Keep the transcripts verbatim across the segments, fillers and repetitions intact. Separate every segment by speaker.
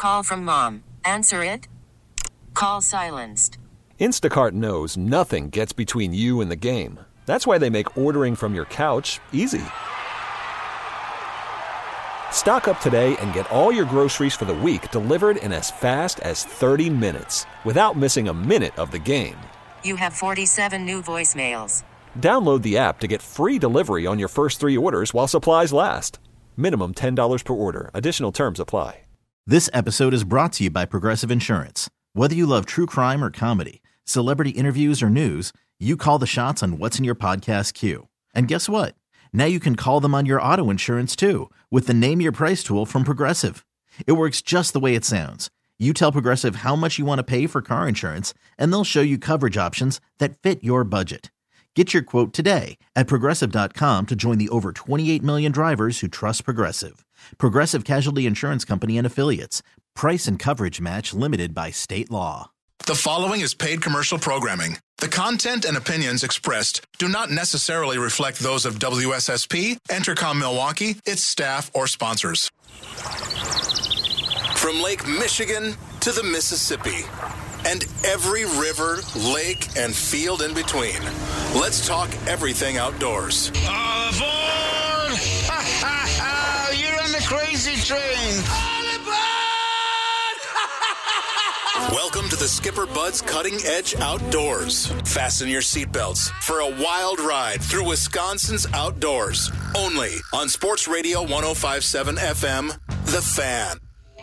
Speaker 1: call from mom. Answer it. Call silenced.
Speaker 2: Instacart knows nothing gets between you and the game. That's why they make ordering from your couch easy. Stock up today and get all your groceries for the week delivered in as fast as thirty minutes without missing a minute of the game.
Speaker 1: You have forty-seven new voicemails.
Speaker 2: Download the app to get free delivery on your first three orders while supplies last. Minimum ten dollars per order. Additional terms apply.
Speaker 3: This episode is brought to you by Progressive Insurance. Whether you love true crime or comedy, celebrity interviews or news, you call the shots on what's in your podcast queue. And guess what? Now you can call them on your auto insurance too with the Name Your Price tool from Progressive. It works just the way it sounds. You tell Progressive how much you want to pay for car insurance, and they'll show you coverage options that fit your budget. Get your quote today at Progressive dot com to join the over twenty-eight million drivers who trust Progressive. Progressive Casualty Insurance Company and Affiliates. Price and coverage match limited by state law.
Speaker 4: The following is paid commercial programming. The content and opinions expressed do not necessarily reflect those of W S S P, Entercom Milwaukee, its staff, or sponsors. From Lake Michigan to the Mississippi and every river, lake, and field in between, let's talk everything outdoors.
Speaker 5: All aboard! Ha ha ha! You're on the crazy train! All aboard!
Speaker 4: Welcome to the Skipper Bud's Cutting Edge Outdoors. Fasten your seatbelts for a wild ride through Wisconsin's outdoors. Only on Sports Radio one oh five point seven F M, The Fan.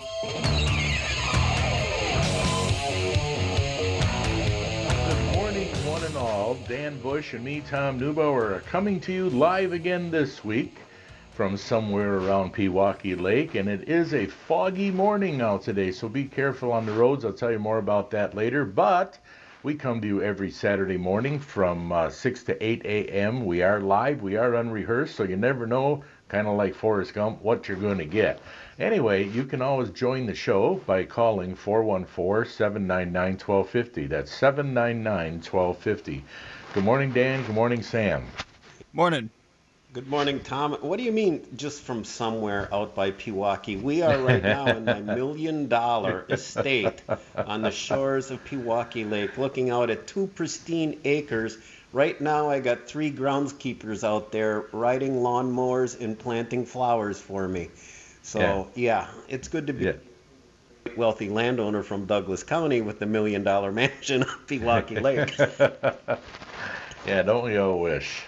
Speaker 6: Good morning, one and all. Dan Bush and me, Tom Neubauer, are coming to you live again this week from somewhere around Pewaukee Lake, and it is a foggy morning out today, so be careful on the roads. I'll tell you more about that later, but we come to you every Saturday morning from uh, six to eight a.m. We are live, we are unrehearsed, so you never know, kind of like Forrest Gump, what you're going to get. Anyway, you can always join the show by calling four one four, seven nine nine, one two five zero. That's seven nine nine, one two five zero. Good morning, Dan. Good morning, Sam.
Speaker 7: Morning.
Speaker 8: Good morning, Tom. What do you mean just from somewhere out by Pewaukee? We are right now in my million-dollar estate on the shores of Pewaukee Lake, looking out at two pristine acres. Right now I got three groundskeepers out there riding lawnmowers and planting flowers for me. So, yeah, yeah it's good to be yeah. a wealthy landowner from Douglas County with the million-dollar mansion on Pewaukee Lake.
Speaker 6: Yeah, don't we all wish?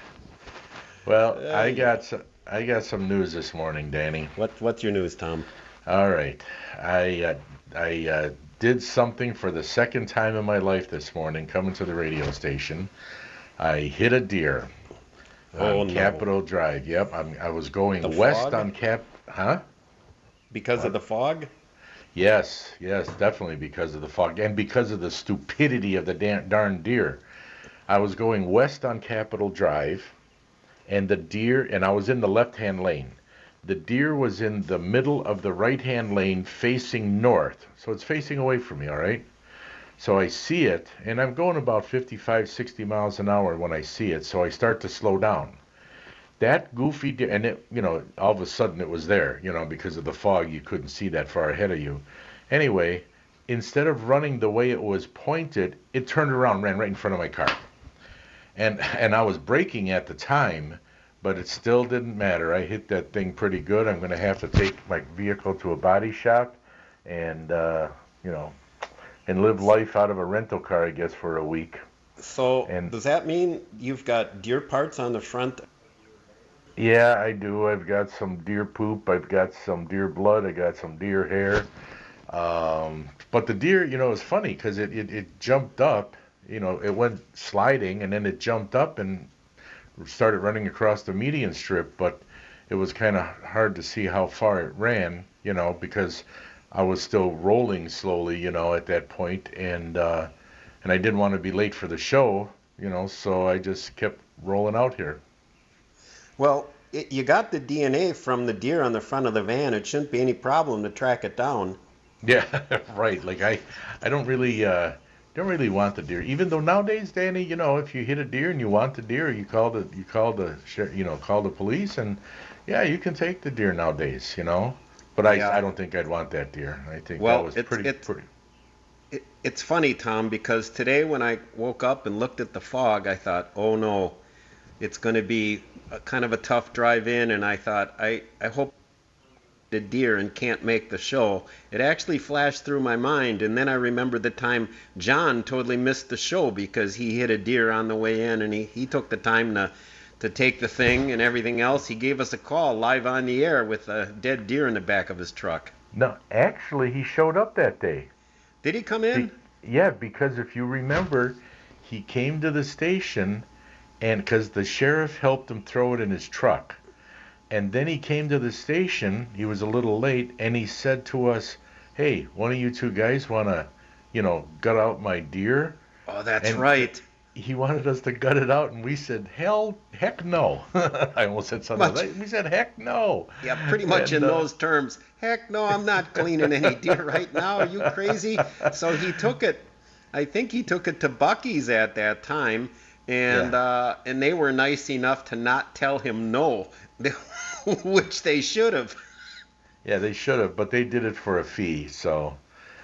Speaker 6: Well, uh, I got some, I got some news this morning, Danny.
Speaker 8: What what's your news, Tom?
Speaker 6: All right, I uh, I uh, did something for the second time in my life this morning. Coming to the radio station, I hit a deer
Speaker 8: oh,
Speaker 6: on
Speaker 8: no.
Speaker 6: Capitol Drive. Yep, I'm, I was going
Speaker 8: the
Speaker 6: west
Speaker 8: fog?
Speaker 6: on Cap. Huh?
Speaker 8: Because
Speaker 6: what?
Speaker 8: of the fog?
Speaker 6: Yes, yes, definitely because of the fog and because of the stupidity of the da- darn deer. I was going west on Capitol Drive. And the deer, and I was in the left-hand lane. The deer was in the middle of the right-hand lane facing north. So it's facing away from me, all right? So I see it, and I'm going about fifty-five, sixty miles an hour when I see it. So I start to slow down. That goofy deer, and it, you know, all of a sudden it was there, you know, because of the fog, you couldn't see that far ahead of you. Anyway, instead of running the way it was pointed, it turned around, ran right in front of my car. And and I was braking at the time, but it still didn't matter. I hit that thing pretty good. I'm going to have to take my vehicle to a body shop and, uh, you know, and live life out of a rental car, I guess, for a week.
Speaker 8: So
Speaker 6: and,
Speaker 8: does that mean you've got deer parts on the front?
Speaker 6: Yeah, I do. I've got some deer poop. I've got some deer blood. I got some deer hair. Um, but the deer, you know, it's funny because it, it, it jumped up. You know, it went sliding, and then it jumped up and started running across the median strip, but it was kind of hard to see how far it ran, you know, because I was still rolling slowly, you know, at that point, and uh, and I didn't want to be late for the show, you know, so I just kept rolling out here.
Speaker 8: Well, it, you got the D N A from the deer on the front of the van. It shouldn't be any problem to track it down.
Speaker 6: Yeah, right. Like I, I don't really... Uh, Don't really want the deer, even though nowadays, Danny, you know, if you hit a deer and you want the deer, you call the you call the you know call the police, and yeah, you can take the deer nowadays, you know. But I,
Speaker 8: Yeah.
Speaker 6: I don't think I'd want that deer. I think
Speaker 8: Well,
Speaker 6: that was
Speaker 8: it's-
Speaker 6: pretty,
Speaker 8: it's-
Speaker 6: pretty.
Speaker 8: It, it's funny, Tom, because today when I woke up and looked at the fog, I thought, oh no, it's going to be a, kind of a tough drive in, and I thought, I, I hope the deer and can't make the show. It actually flashed through my mind, and then I remembered the time John totally missed the show because he hit a deer on the way in, and he, he took the time to to take the thing and everything else. He gave us a call live on the air with a dead deer in the back of his truck.
Speaker 6: No, actually, he showed up that day.
Speaker 8: Did he come in?
Speaker 6: Be- yeah, because if you remember, he came to the station, and because the sheriff helped him throw it in his truck. And then he came to the station, he was a little late, and he said to us, hey, one of you two guys want to, you know, gut out my deer?
Speaker 8: Oh, that's
Speaker 6: And-
Speaker 8: right.
Speaker 6: He wanted us to gut it out, and we said, hell, heck no. I almost said something
Speaker 8: Much-
Speaker 6: like we said, heck no.
Speaker 8: Yeah, pretty much
Speaker 6: And,
Speaker 8: in
Speaker 6: uh,
Speaker 8: those terms. Heck no, I'm not cleaning any deer right now. Are you crazy? So he took it, I think he took it to Bucky's at that time, and
Speaker 6: Yeah.
Speaker 8: uh, and they were nice enough to not tell him no, which they should have.
Speaker 6: Yeah, they should have, but they did it for a fee, so...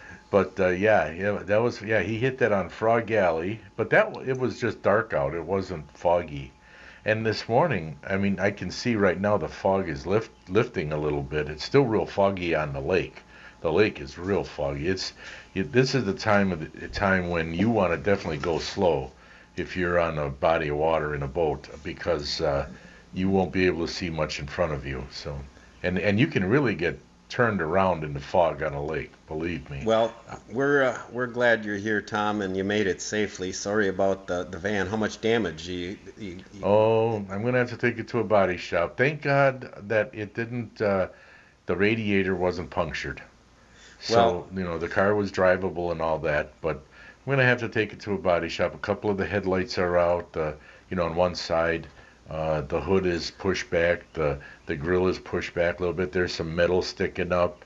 Speaker 6: But uh, yeah, yeah, that was yeah. He hit that on Frog Alley, but that it was just dark out. It wasn't foggy. And this morning, I mean, I can see right now the fog is lift, lifting a little bit. It's still real foggy on the lake. The lake is real foggy. It's it, this is the time of the time when you want to definitely go slow if you're on a body of water in a boat because uh, you won't be able to see much in front of you. So, and and you can really get turned around in the fog on a lake. Believe me.
Speaker 8: Well, we're uh, we're glad you're here, Tom, and you made it safely. Sorry about the, the van. How much damage? You, you, you...
Speaker 6: Oh, I'm gonna have to take it to a body shop. Thank God that it didn't. Uh, the radiator wasn't punctured. So
Speaker 8: Well-
Speaker 6: you know the car was drivable and all that, but I'm gonna have to take it to a body shop. A couple of the headlights are out. Uh, you know, on one side, uh, the hood is pushed back. The the grill is pushed back a little bit. There's some metal sticking up.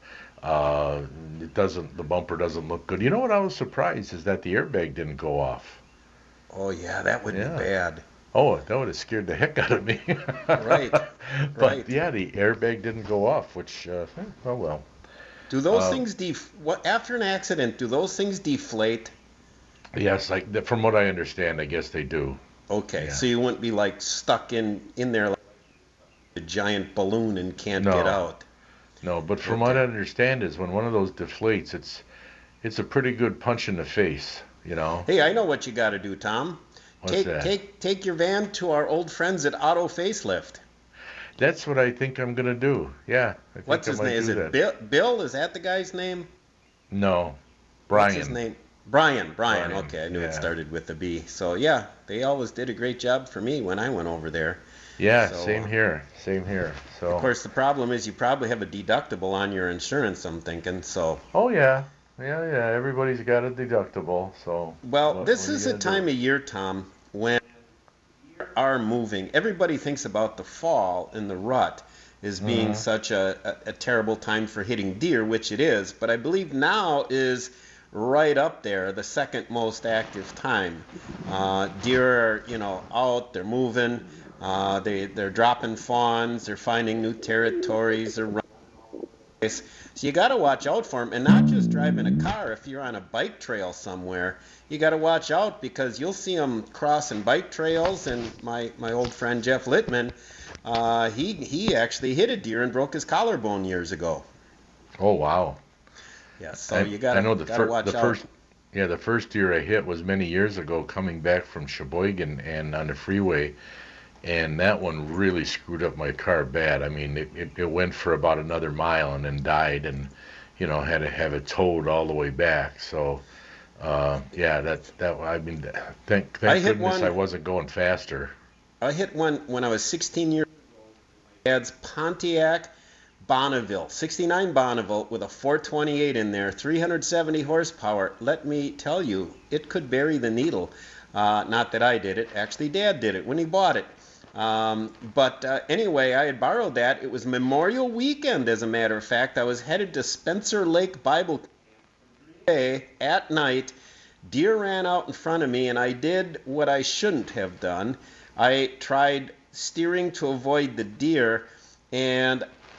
Speaker 6: Uh, it doesn't. The bumper doesn't look good. You know what? I was surprised is that the airbag didn't go off.
Speaker 8: Oh yeah, that would
Speaker 6: Yeah.
Speaker 8: be bad.
Speaker 6: Oh, that would have scared the heck out of me.
Speaker 8: Right,
Speaker 6: But
Speaker 8: right.
Speaker 6: yeah, the airbag didn't go off, which uh, eh, oh well.
Speaker 8: Do those
Speaker 6: Um,
Speaker 8: things def- what after an accident? Do those things deflate?
Speaker 6: Yes, like th- from what I understand, I guess they do.
Speaker 8: Okay,
Speaker 6: Yeah.
Speaker 8: so you wouldn't be like stuck in in there like a giant balloon and can't
Speaker 6: No.
Speaker 8: get out.
Speaker 6: No, but from what I understand is when one of those deflates, it's it's a pretty good punch in the face. You know.
Speaker 8: Hey, I know what you got to do, Tom.
Speaker 6: What's
Speaker 8: take
Speaker 6: that?
Speaker 8: take take your van to our old friends at Auto Facelift.
Speaker 6: That's what I think I'm gonna do. Yeah. I think
Speaker 8: What's
Speaker 6: I
Speaker 8: his
Speaker 6: might
Speaker 8: name? Is
Speaker 6: do
Speaker 8: it
Speaker 6: that.
Speaker 8: Bill? Bill? Is that the guy's name?
Speaker 6: No, Brian.
Speaker 8: What's his name? Brian. Brian.
Speaker 6: Brian,
Speaker 8: Okay, I knew
Speaker 6: yeah.
Speaker 8: it started with a B. So yeah, they always did a great job for me when I went over there.
Speaker 6: Yeah,
Speaker 8: So,
Speaker 6: same
Speaker 8: uh,
Speaker 6: here. Same here. So.
Speaker 8: Of course, the problem is you probably have a deductible on your insurance. I'm thinking so.
Speaker 6: Oh yeah, yeah, yeah. Everybody's got a deductible, so.
Speaker 8: Well,
Speaker 6: what-
Speaker 8: this
Speaker 6: what are
Speaker 8: is
Speaker 6: you
Speaker 8: a
Speaker 6: gonna do?
Speaker 8: time of year, Tom, when we are moving. Everybody thinks about the fall and the rut as being
Speaker 6: Mhm.
Speaker 8: such a, a, a terrible time for hitting deer, which it is. But I believe now is right up there, the second most active time. Uh, deer are, you know, out, they're moving, uh, they, they're dropping fawns, they're finding new territories, they're running. So you got to watch out for them, and not just driving a car. If you're on a bike trail somewhere, you got to watch out because you'll see them crossing bike trails. And my, my old friend Jeff Littman, uh, he he actually hit a deer and broke his collarbone years ago.
Speaker 6: Oh wow.
Speaker 8: Yeah, so
Speaker 6: I,
Speaker 8: you got
Speaker 6: I know the,
Speaker 8: to
Speaker 6: fir-
Speaker 8: watch
Speaker 6: the
Speaker 8: out.
Speaker 6: first, yeah, the first deer I hit was many years ago, coming back from Sheboygan and on the freeway, and that one really screwed up my car bad. I mean, it, it, it went for about another mile and then died, and you know had to have it towed all the way back. So, uh, yeah, that that I mean, thank thank
Speaker 8: I hit
Speaker 6: goodness
Speaker 8: one-
Speaker 6: I wasn't going faster.
Speaker 8: I hit one when I was sixteen years old. My dad's Pontiac Bonneville, sixty-nine Bonneville with a four twenty-eight in there, three hundred seventy horsepower. Let me tell you, it could bury the needle. Uh, not that I did it. Actually, Dad did it when he bought it. Um, but uh, anyway, I had borrowed that. It was Memorial Weekend, as a matter of fact. I was headed to Spencer Lake Bible Day at night. Deer ran out in front of me, and I did what I shouldn't have done. I tried steering to avoid the deer, and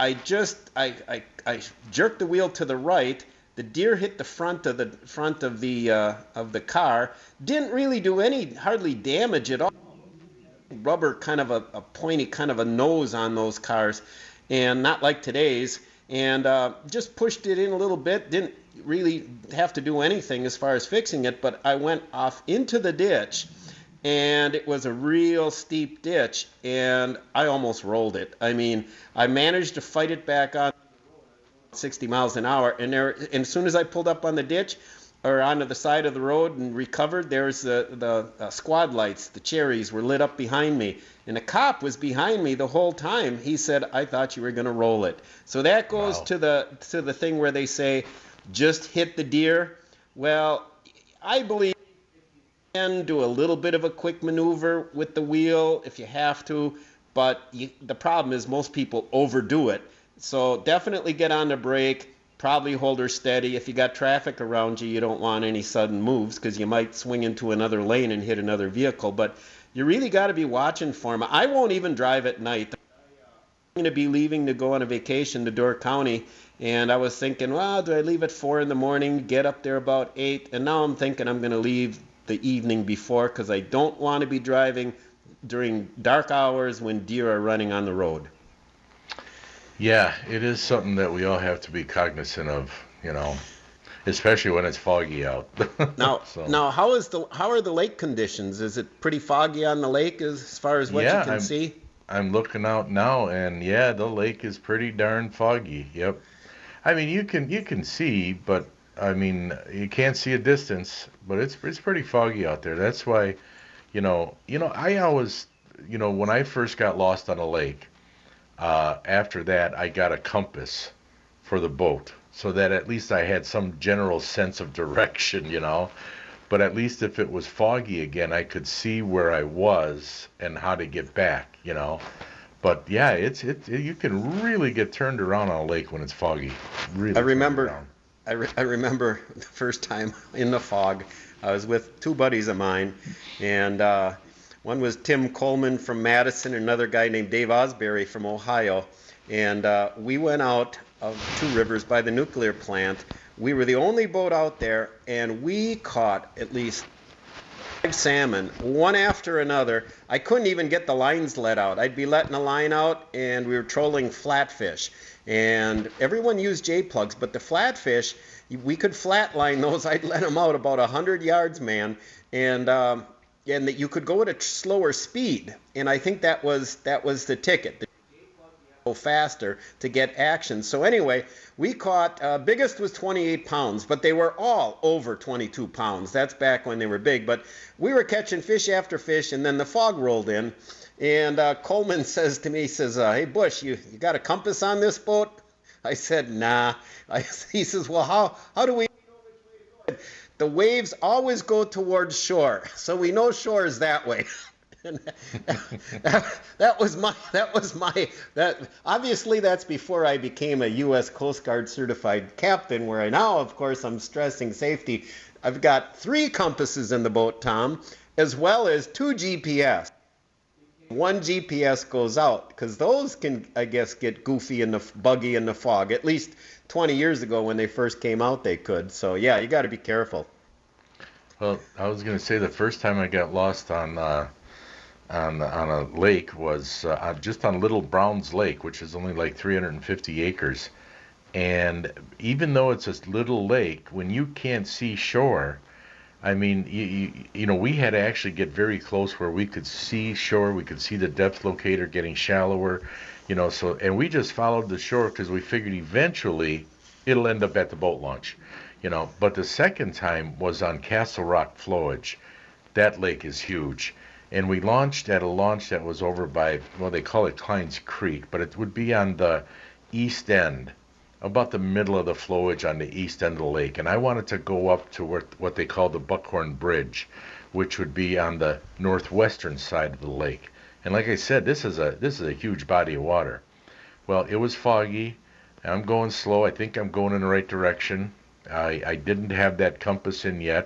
Speaker 8: I just I, I I jerked the wheel to the right. The deer hit the front of the front of the uh, of the car. Didn't really do any hardly damage at all. Rubber kind of a, a pointy kind of a nose on those cars, and not like today's. And uh, just pushed it in a little bit. Didn't really have to do anything as far as fixing it. But I went off into the ditch, and it was a real steep ditch, and I almost rolled it. I mean, I managed to fight it back on sixty miles an hour, and there, and as soon as I pulled up on the ditch or onto the side of the road and recovered, there's the the uh, squad lights, the cherries were lit up behind me, and a cop was behind me the whole time. He said, "I thought you were going to roll it." So that goes
Speaker 6: Wow.
Speaker 8: to the to the thing where they say, just hit the deer. Well, I believe you can do a little bit of a quick maneuver with the wheel if you have to, but you, the problem is most people overdo it. So definitely get on the brake, probably hold her steady. If you got traffic around you, you don't want any sudden moves because you might swing into another lane and hit another vehicle. But you really got to be watching for them. I won't even drive at night. I'm going to be leaving to go on a vacation to Door County, and I was thinking, well, do I leave at four in the morning, get up there about eight? And now I'm thinking I'm going to leave the evening before because I don't want to be driving during dark hours when deer are running on the road.
Speaker 6: Yeah, it is something that we all have to be cognizant of, you know, especially when it's foggy out.
Speaker 8: Now,
Speaker 6: So,
Speaker 8: now, how is the how are the lake conditions? Is it pretty foggy on the lake as, as far as what
Speaker 6: Yeah,
Speaker 8: you can
Speaker 6: I'm-
Speaker 8: see?
Speaker 6: I'm looking out now, and yeah, the lake is pretty darn foggy. Yep. I mean, you can you can see, but I mean, you can't see a distance, but it's it's pretty foggy out there. That's why, you know, you know, I always, you know, when I first got lost on a lake, uh, after that, I got a compass for the boat, so that at least I had some general sense of direction, you know. But at least if it was foggy again, I could see where I was and how to get back, you know. But yeah, it's it, it you can really get turned around on a lake when it's foggy. Really.
Speaker 8: I
Speaker 6: turned
Speaker 8: remember,
Speaker 6: around.
Speaker 8: I, re- I remember the first time in the fog. I was with two buddies of mine, and uh, one was Tim Coleman from Madison, and another guy named Dave Osbury from Ohio. And uh, we went out of Two Rivers by the nuclear plant. We were the only boat out there, and we caught at least five salmon, one after another. I couldn't even get the lines let out. I'd be letting a line out, and we were trolling flatfish. And everyone used J-plugs, but the flatfish, we could flatline those. I'd let them out about one hundred yards, man, and um, and that you could go at a slower speed. And I think that was that was the ticket. The go faster to get action. So anyway, we caught, uh, biggest was twenty-eight pounds, but they were all over twenty-two pounds. That's back when they were big. But we were catching fish after fish, and then the fog rolled in. And uh, Coleman says to me, he says, uh, hey, Bush, you, you got a compass on this boat? I said, nah. I, he says, well, how, how do we know which way to go? The waves always go towards shore, so we know shore is that way. And that, that was my that was my that obviously that's before I became a U S Coast Guard certified captain, where I now of course I'm stressing safety. I've got three compasses in the boat, Tom, as well as two G P S. One G P S goes out because those can, I guess, get goofy in the buggy in the fog. At least twenty years ago when they first came out, they could. So yeah, you got to be careful.
Speaker 6: Well, I was going to say the first time I got lost on uh, on on a lake was uh, just on Little Browns Lake, which is only like three hundred fifty acres. And even though it's a little lake, when you can't see shore, I mean, you, you, you know, we had to actually get very close where we could see shore. We could see the depth locator getting shallower, you know. So, and we just followed the shore because we figured eventually it'll end up at the boat launch, you know. But the second time was on Castle Rock Flowage. That lake is huge. And we launched at a launch that was over by, well, they call it Klein's Creek, but it would be on the east end, about the middle of the flowage on the east end of the lake. And I wanted to go up to what, what they call the Buckhorn Bridge, which would be on the northwestern side of the lake. And like I said, this is a this is a huge body of water. Well, it was foggy. I'm going slow. I think I'm going in the right direction. I, I didn't have that compass in yet.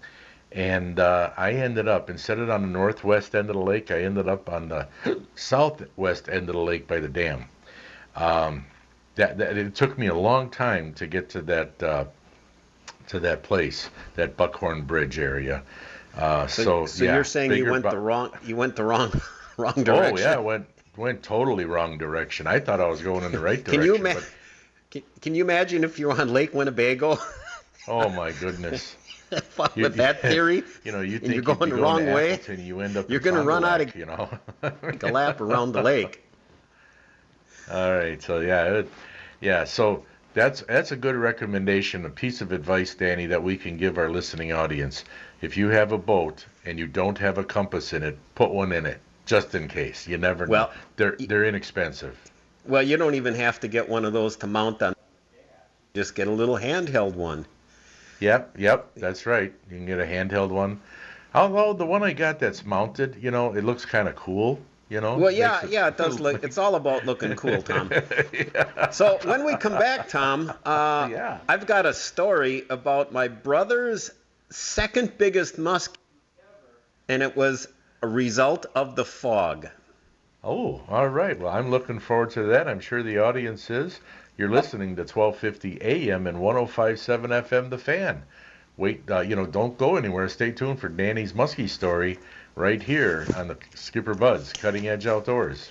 Speaker 6: And uh, I ended up, instead of on the northwest end of the lake, I ended up on the southwest end of the lake by the dam. Um, that, that it took me a long time to get to that uh, to that place, that Buckhorn Bridge area. Uh, so,
Speaker 8: so, so
Speaker 6: yeah,
Speaker 8: you're saying you went
Speaker 6: bu-
Speaker 8: the wrong you went the wrong wrong direction.
Speaker 6: Oh yeah, went went totally wrong direction. I thought I was going in the right direction.
Speaker 8: Can you, ma-
Speaker 6: but...
Speaker 8: can, can you imagine if you're on Lake Winnebago?
Speaker 6: Oh my goodness.
Speaker 8: With
Speaker 6: you,
Speaker 8: that theory,
Speaker 6: you know, you
Speaker 8: and
Speaker 6: think
Speaker 8: you're going the
Speaker 6: going
Speaker 8: wrong way,
Speaker 6: Appleton, you end up
Speaker 8: you're going to run out of,
Speaker 6: you know,
Speaker 8: take a lap around the lake.
Speaker 6: All right, so yeah, it, yeah, so that's that's a good recommendation, a piece of advice, Danny, that we can give our listening audience. If you have a boat and you don't have a compass in it, put one in it, just in case. You never know.
Speaker 8: Well,
Speaker 6: they're they're inexpensive.
Speaker 8: Well, you don't even have to get one of those to mount on. Just get a little handheld one.
Speaker 6: Yep, yep, that's right. You can get a handheld one. Although the one I got that's mounted, you know, it looks kind of cool. You know.
Speaker 8: Well, yeah,
Speaker 6: it
Speaker 8: yeah, it does look. It's all about looking cool, Tom. Yeah. So when we come back, Tom, uh,
Speaker 6: yeah.
Speaker 8: I've got a story about my brother's second biggest muskie, and it was a result of the fog.
Speaker 6: Oh, all right. Well, I'm looking forward to that. I'm sure the audience is. You're listening to twelve fifty A M and one oh five point seven F M, The Fan. Wait, uh, you know, don't go anywhere. Stay tuned for Danny's muskie story right here on the Skipper Buds Cutting Edge Outdoors.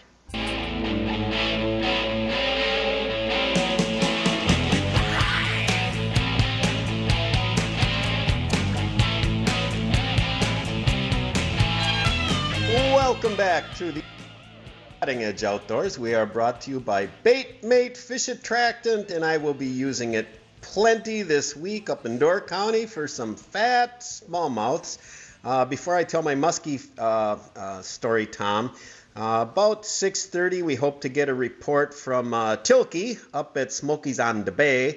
Speaker 8: Welcome back to the Cutting Edge Outdoors. We are brought to you by Bait Mate Fish Attractant, and I will be using it plenty this week up in Door County for some fat smallmouths. Uh, before I tell my muskie uh, uh, story, Tom, uh, about six thirty we hope to get a report from uh, Tilke up at Smokies on the Bay.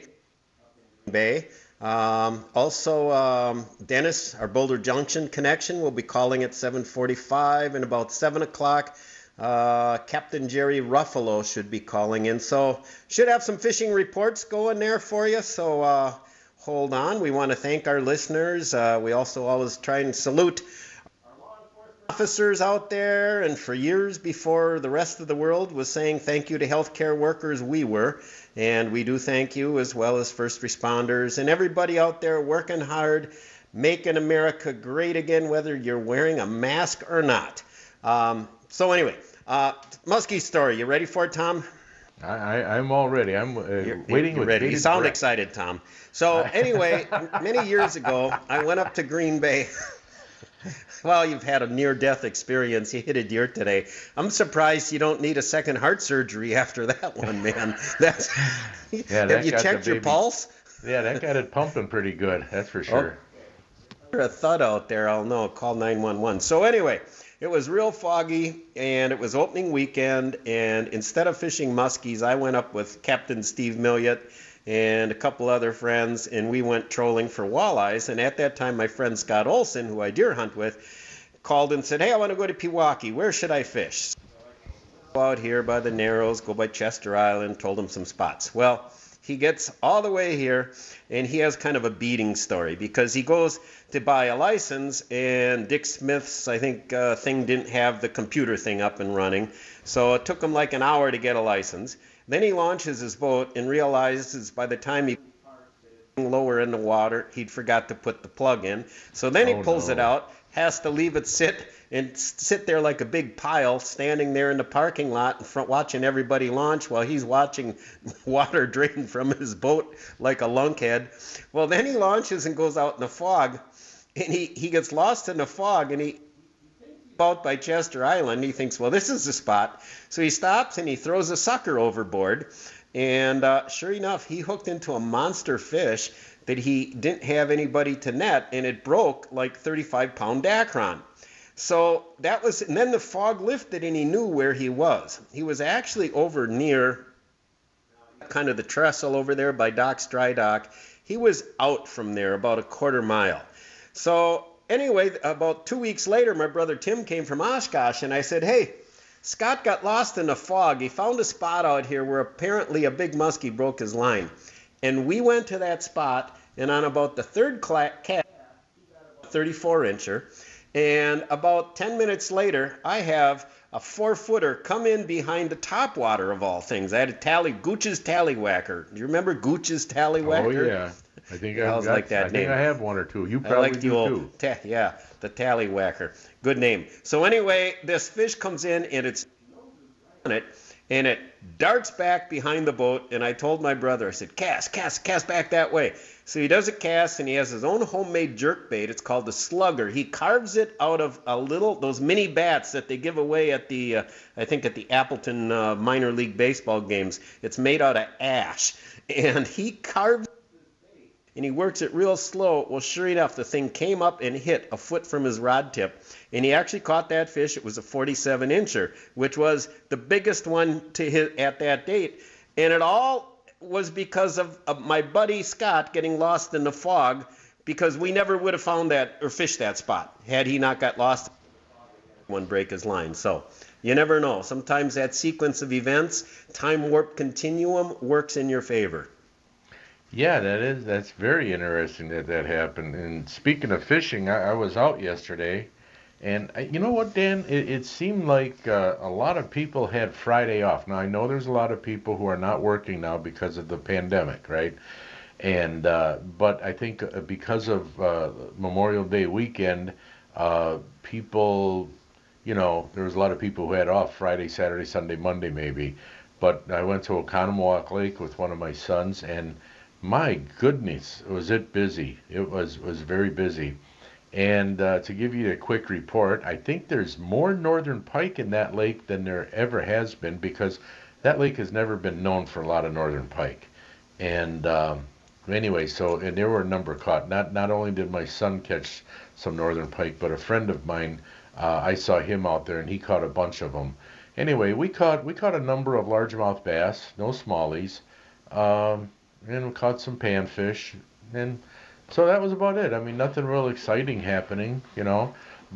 Speaker 8: Bay. Um, also, um, Dennis, our Boulder Junction connection, will be calling at seven forty-five, and about seven o'clock, uh, Captain Jerry Ruffalo should be calling in. So, should have some fishing reports going there for you. So, uh, hold on. We want to thank our listeners. Uh, we also always try and salute our law enforcement officers out there. And for years before the rest of the world was saying thank you to healthcare workers, we were. And we do thank you, as well as first responders and everybody out there working hard, making America great again, whether you're wearing a mask or not. Um, so anyway, uh, muskie story. You ready for it, Tom?
Speaker 6: I, I, I'm all ready. I'm uh,
Speaker 8: you're,
Speaker 6: waiting
Speaker 8: you're
Speaker 6: with
Speaker 8: ready. You
Speaker 6: bated
Speaker 8: sound
Speaker 6: breath.
Speaker 8: excited, Tom. So anyway, many years ago, I went up to Green Bay. Well, you've had a near-death experience. You hit a deer today. I'm surprised you don't need a second heart surgery after that one, man. That's,
Speaker 6: yeah, that
Speaker 8: have you
Speaker 6: got
Speaker 8: checked
Speaker 6: the
Speaker 8: your
Speaker 6: baby-
Speaker 8: pulse?
Speaker 6: Yeah, that got it pumping pretty good. That's for sure.
Speaker 8: If you're a thud out there, I'll know. Call nine one one. So anyway, it was real foggy, and it was opening weekend, and instead of fishing muskies, I went up with Captain Steve Milliot and a couple other friends, and we went trolling for walleyes. And at that time, my friend Scott Olson, who I deer hunt with, called and said, hey, I want to go to Pewaukee. Where should I fish? Go out here by the Narrows, go by Chester Island, told him some spots. Well, he gets all the way here, and he has kind of a beating story because he goes to buy a license, and Dick Smith's, I think, uh, thing didn't have the computer thing up and running. So it took him like an hour to get a license. Then he launches his boat and realizes by the time he lower in the water, he'd forgot to put the plug in. So then he
Speaker 6: Oh,
Speaker 8: pulls
Speaker 6: no.
Speaker 8: it out, has to leave it sit and s- sit there like a big pile, standing there in the parking lot in front, watching everybody launch while he's watching water drain from his boat like a lunkhead. Well, then he launches and goes out in the fog, and he, he gets lost in the fog, and he out by Chester Island. He thinks, well, this is the spot. So he stops and he throws a sucker overboard. And uh, sure enough, he hooked into a monster fish that he didn't have anybody to net, and it broke like thirty-five pound Dacron. So that was, and then the fog lifted and he knew where he was. He was actually over near kind of the trestle over there by Doc's Dry Dock. He was out from there about a quarter mile. So anyway, about two weeks later, my brother Tim came from Oshkosh, and I said, hey, Scott got lost in the fog. He found a spot out here where apparently a big muskie broke his line. And we went to that spot, and on about the third cla- cat, thirty-four incher, And about ten minutes later, I have a four-footer come in behind the topwater of all things. I had a tally, Gooch's Tallywhacker. Do you remember Gooch's Tallywhacker?
Speaker 6: Oh, yeah. I think
Speaker 8: I
Speaker 6: I've got,
Speaker 8: like that
Speaker 6: I
Speaker 8: name.
Speaker 6: think I have one or two. You
Speaker 8: I
Speaker 6: probably
Speaker 8: like the
Speaker 6: do
Speaker 8: old,
Speaker 6: too.
Speaker 8: ta- yeah, the Tallywhacker. Good name. So anyway, this fish comes in and it's on it, and it darts back behind the boat. And I told my brother, I said, cast, cast, cast back that way. So he does a cast, and he has his own homemade jerk bait. It's called the Slugger. He carves it out of a little, those mini bats that they give away at the, uh, I think at the Appleton uh, minor league baseball games. It's made out of ash. And he carves and he works it real slow. Well, sure enough, the thing came up and hit a foot from his rod tip, and he actually caught that fish. It was a forty-seven incher, which was the biggest one to hit at that date, and it all was because of, of my buddy Scott getting lost in the fog, because we never would have found that or fished that spot had he not got lost. One break his line. So you never know. Sometimes that sequence of events, time warp continuum, works in your favor.
Speaker 6: Yeah, that is. That's very interesting that that happened. And speaking of fishing, I, I was out yesterday, and I, you know what, Dan? It, it seemed like uh, a lot of people had Friday off. Now I know there's a lot of people who are not working now because of the pandemic, right? And uh, but I think uh, because of uh, Memorial Day weekend, uh, people, you know, there was a lot of people who had off Friday, Saturday, Sunday, Monday, maybe. But I went to Oconomowoc Lake with one of my sons, and my goodness, was it busy. It was was very busy. And uh, to give you a quick report, I think there's more northern pike in that lake than there ever has been, because that lake has never been known for a lot of northern pike. And um, anyway, so, and there were a number caught. Not not only did my son catch some northern pike, but a friend of mine, uh, I saw him out there, and he caught a bunch of them. Anyway, we caught we caught a number of largemouth bass, no smallies. Um, and we caught some panfish, and so that was about it. I mean, nothing real exciting happening, you know,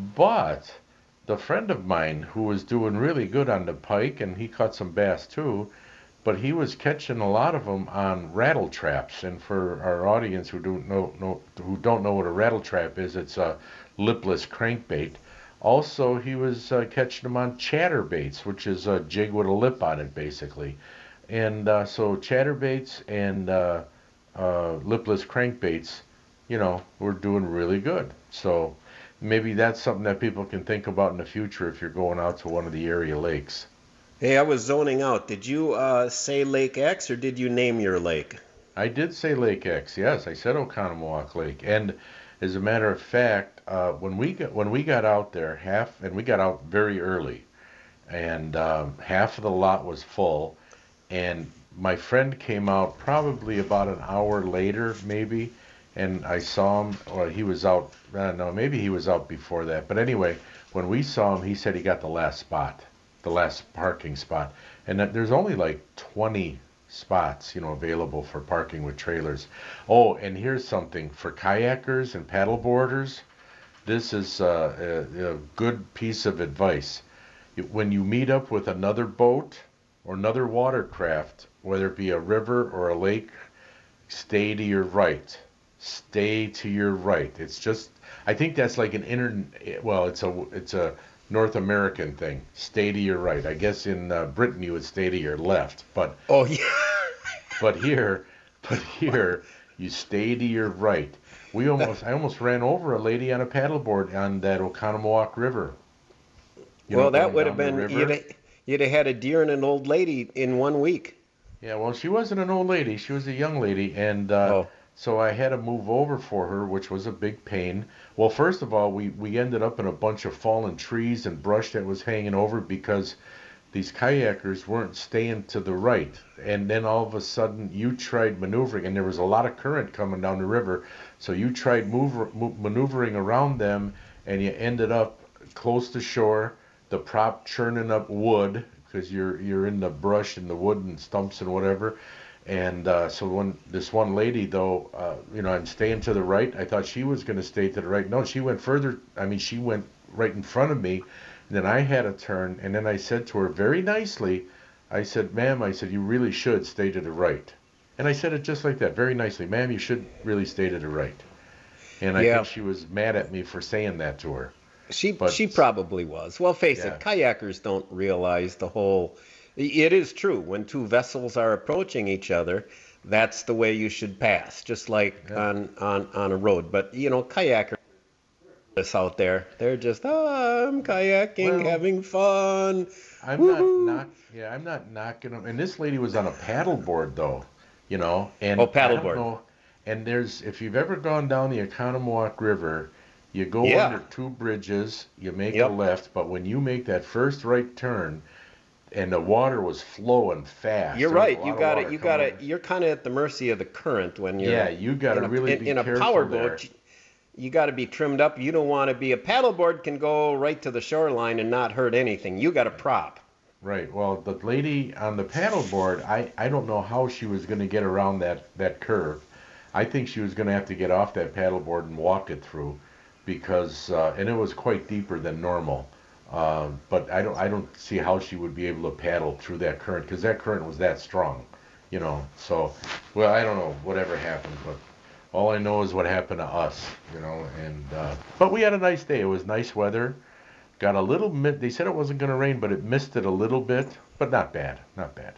Speaker 6: but the friend of mine who was doing really good on the pike, and he caught some bass too, but he was catching a lot of them on rattle traps. And for our audience who don't know, know who don't know what a rattle trap is, it's a lipless crankbait. Also, he was uh, catching them on chatterbaits, which is a jig with a lip on it, basically. And uh, so chatterbaits and uh, uh, lipless crankbaits, you know, were doing really good. So maybe that's something that people can think about in the future if you're going out to one of the area lakes.
Speaker 8: Hey, I was zoning out. Did you uh, say Lake X, or did you name your lake?
Speaker 6: I did say Lake X. Yes, I said Oconomowoc Lake. And as a matter of fact, uh, when we got when we got out there, half and we got out very early, and um, half of the lot was full. And my friend came out probably about an hour later, maybe, and I saw him, or he was out, I don't know, maybe he was out before that. But anyway, when we saw him, he said he got the last spot, the last parking spot. And that there's only like twenty spots, you know, available for parking with trailers. Oh, and here's something for kayakers and paddleboarders. This is uh, a, a good piece of advice. When you meet up with another boat or another watercraft, whether it be a river or a lake, stay to your right. Stay to your right. It's just, I think that's like an inter, well, it's a it's a North American thing. Stay to your right. I guess in uh, Britain you would stay to your left, but
Speaker 8: oh yeah.
Speaker 6: but here, but here you stay to your right. We almost, I almost ran over a lady on a paddleboard on that Oconomowoc River. You
Speaker 8: well,
Speaker 6: know,
Speaker 8: that
Speaker 6: going
Speaker 8: would have
Speaker 6: down the
Speaker 8: been
Speaker 6: river.
Speaker 8: you'd have, you'd have had a deer and an old lady in one week.
Speaker 6: Yeah, well, she wasn't an old lady. She was a young lady, and uh,
Speaker 8: Oh.
Speaker 6: so I had to move over for her, which was a big pain. Well, first of all, we, we ended up in a bunch of fallen trees and brush that was hanging over because these kayakers weren't staying to the right. And then all of a sudden, you tried maneuvering, and there was a lot of current coming down the river, so you tried move, move, maneuvering around them, and you ended up close to shore, the prop churning up wood, because you're you're in the brush and the wood and stumps and whatever. And uh, so when this one lady, though, uh, you know, I'm staying to the right. I thought she was going to stay to the right. No, she went further. I mean, she went right in front of me. And then I had to turn. And then I said to her very nicely, I said, ma'am, I said, you really should stay to the right. And I said it just like that, very nicely. Ma'am, you should really stay to the right. And I
Speaker 8: Yeah.
Speaker 6: think she was mad at me for saying that to her.
Speaker 8: She
Speaker 6: But-
Speaker 8: she probably was. Well, face
Speaker 6: Yeah.
Speaker 8: it, kayakers don't realize the whole. It is true when two vessels are approaching each other, that's the way you should pass, just like
Speaker 6: Yeah.
Speaker 8: on, on on a road. But you know, kayakers out there, they're just oh, I'm kayaking,
Speaker 6: Well,
Speaker 8: having fun.
Speaker 6: I'm
Speaker 8: Woohoo.
Speaker 6: not knock, yeah, I'm not knocking them. And this lady was on a paddleboard though, you know. And
Speaker 8: Oh,
Speaker 6: I don't
Speaker 8: paddleboard.
Speaker 6: know- And there's, if you've ever gone down the Oconomowoc River, you go
Speaker 8: Yeah.
Speaker 6: under two bridges, you make
Speaker 8: Yep.
Speaker 6: a left, but when you make that first right turn, and the water was flowing fast.
Speaker 8: You're
Speaker 6: there was a
Speaker 8: right.
Speaker 6: lot
Speaker 8: You
Speaker 6: of
Speaker 8: got
Speaker 6: water
Speaker 8: it. You got
Speaker 6: coming
Speaker 8: it. You're kind of at the mercy of the current when you're.
Speaker 6: Yeah, you got
Speaker 8: in
Speaker 6: to
Speaker 8: a-
Speaker 6: really
Speaker 8: in,
Speaker 6: be
Speaker 8: in a
Speaker 6: careful
Speaker 8: power
Speaker 6: there.
Speaker 8: boat. You got to be trimmed up. You don't want to be a paddleboard can go right to the shoreline and not hurt anything. You got a prop.
Speaker 6: Right. Well, the lady on the paddleboard, I, I don't know how she was going to get around that, that curve. I think she was going to have to get off that paddleboard and walk it through, because uh, and it was quite deeper than normal. Uh, but I don't I don't see how she would be able to paddle through that current, because that current was that strong, you know. So, well, I don't know whatever happened, but all I know is what happened to us, you know. And uh, but we had a nice day. It was nice weather. Got a little, mi- they said it wasn't going to rain, but it missed it a little bit, but not bad, not bad.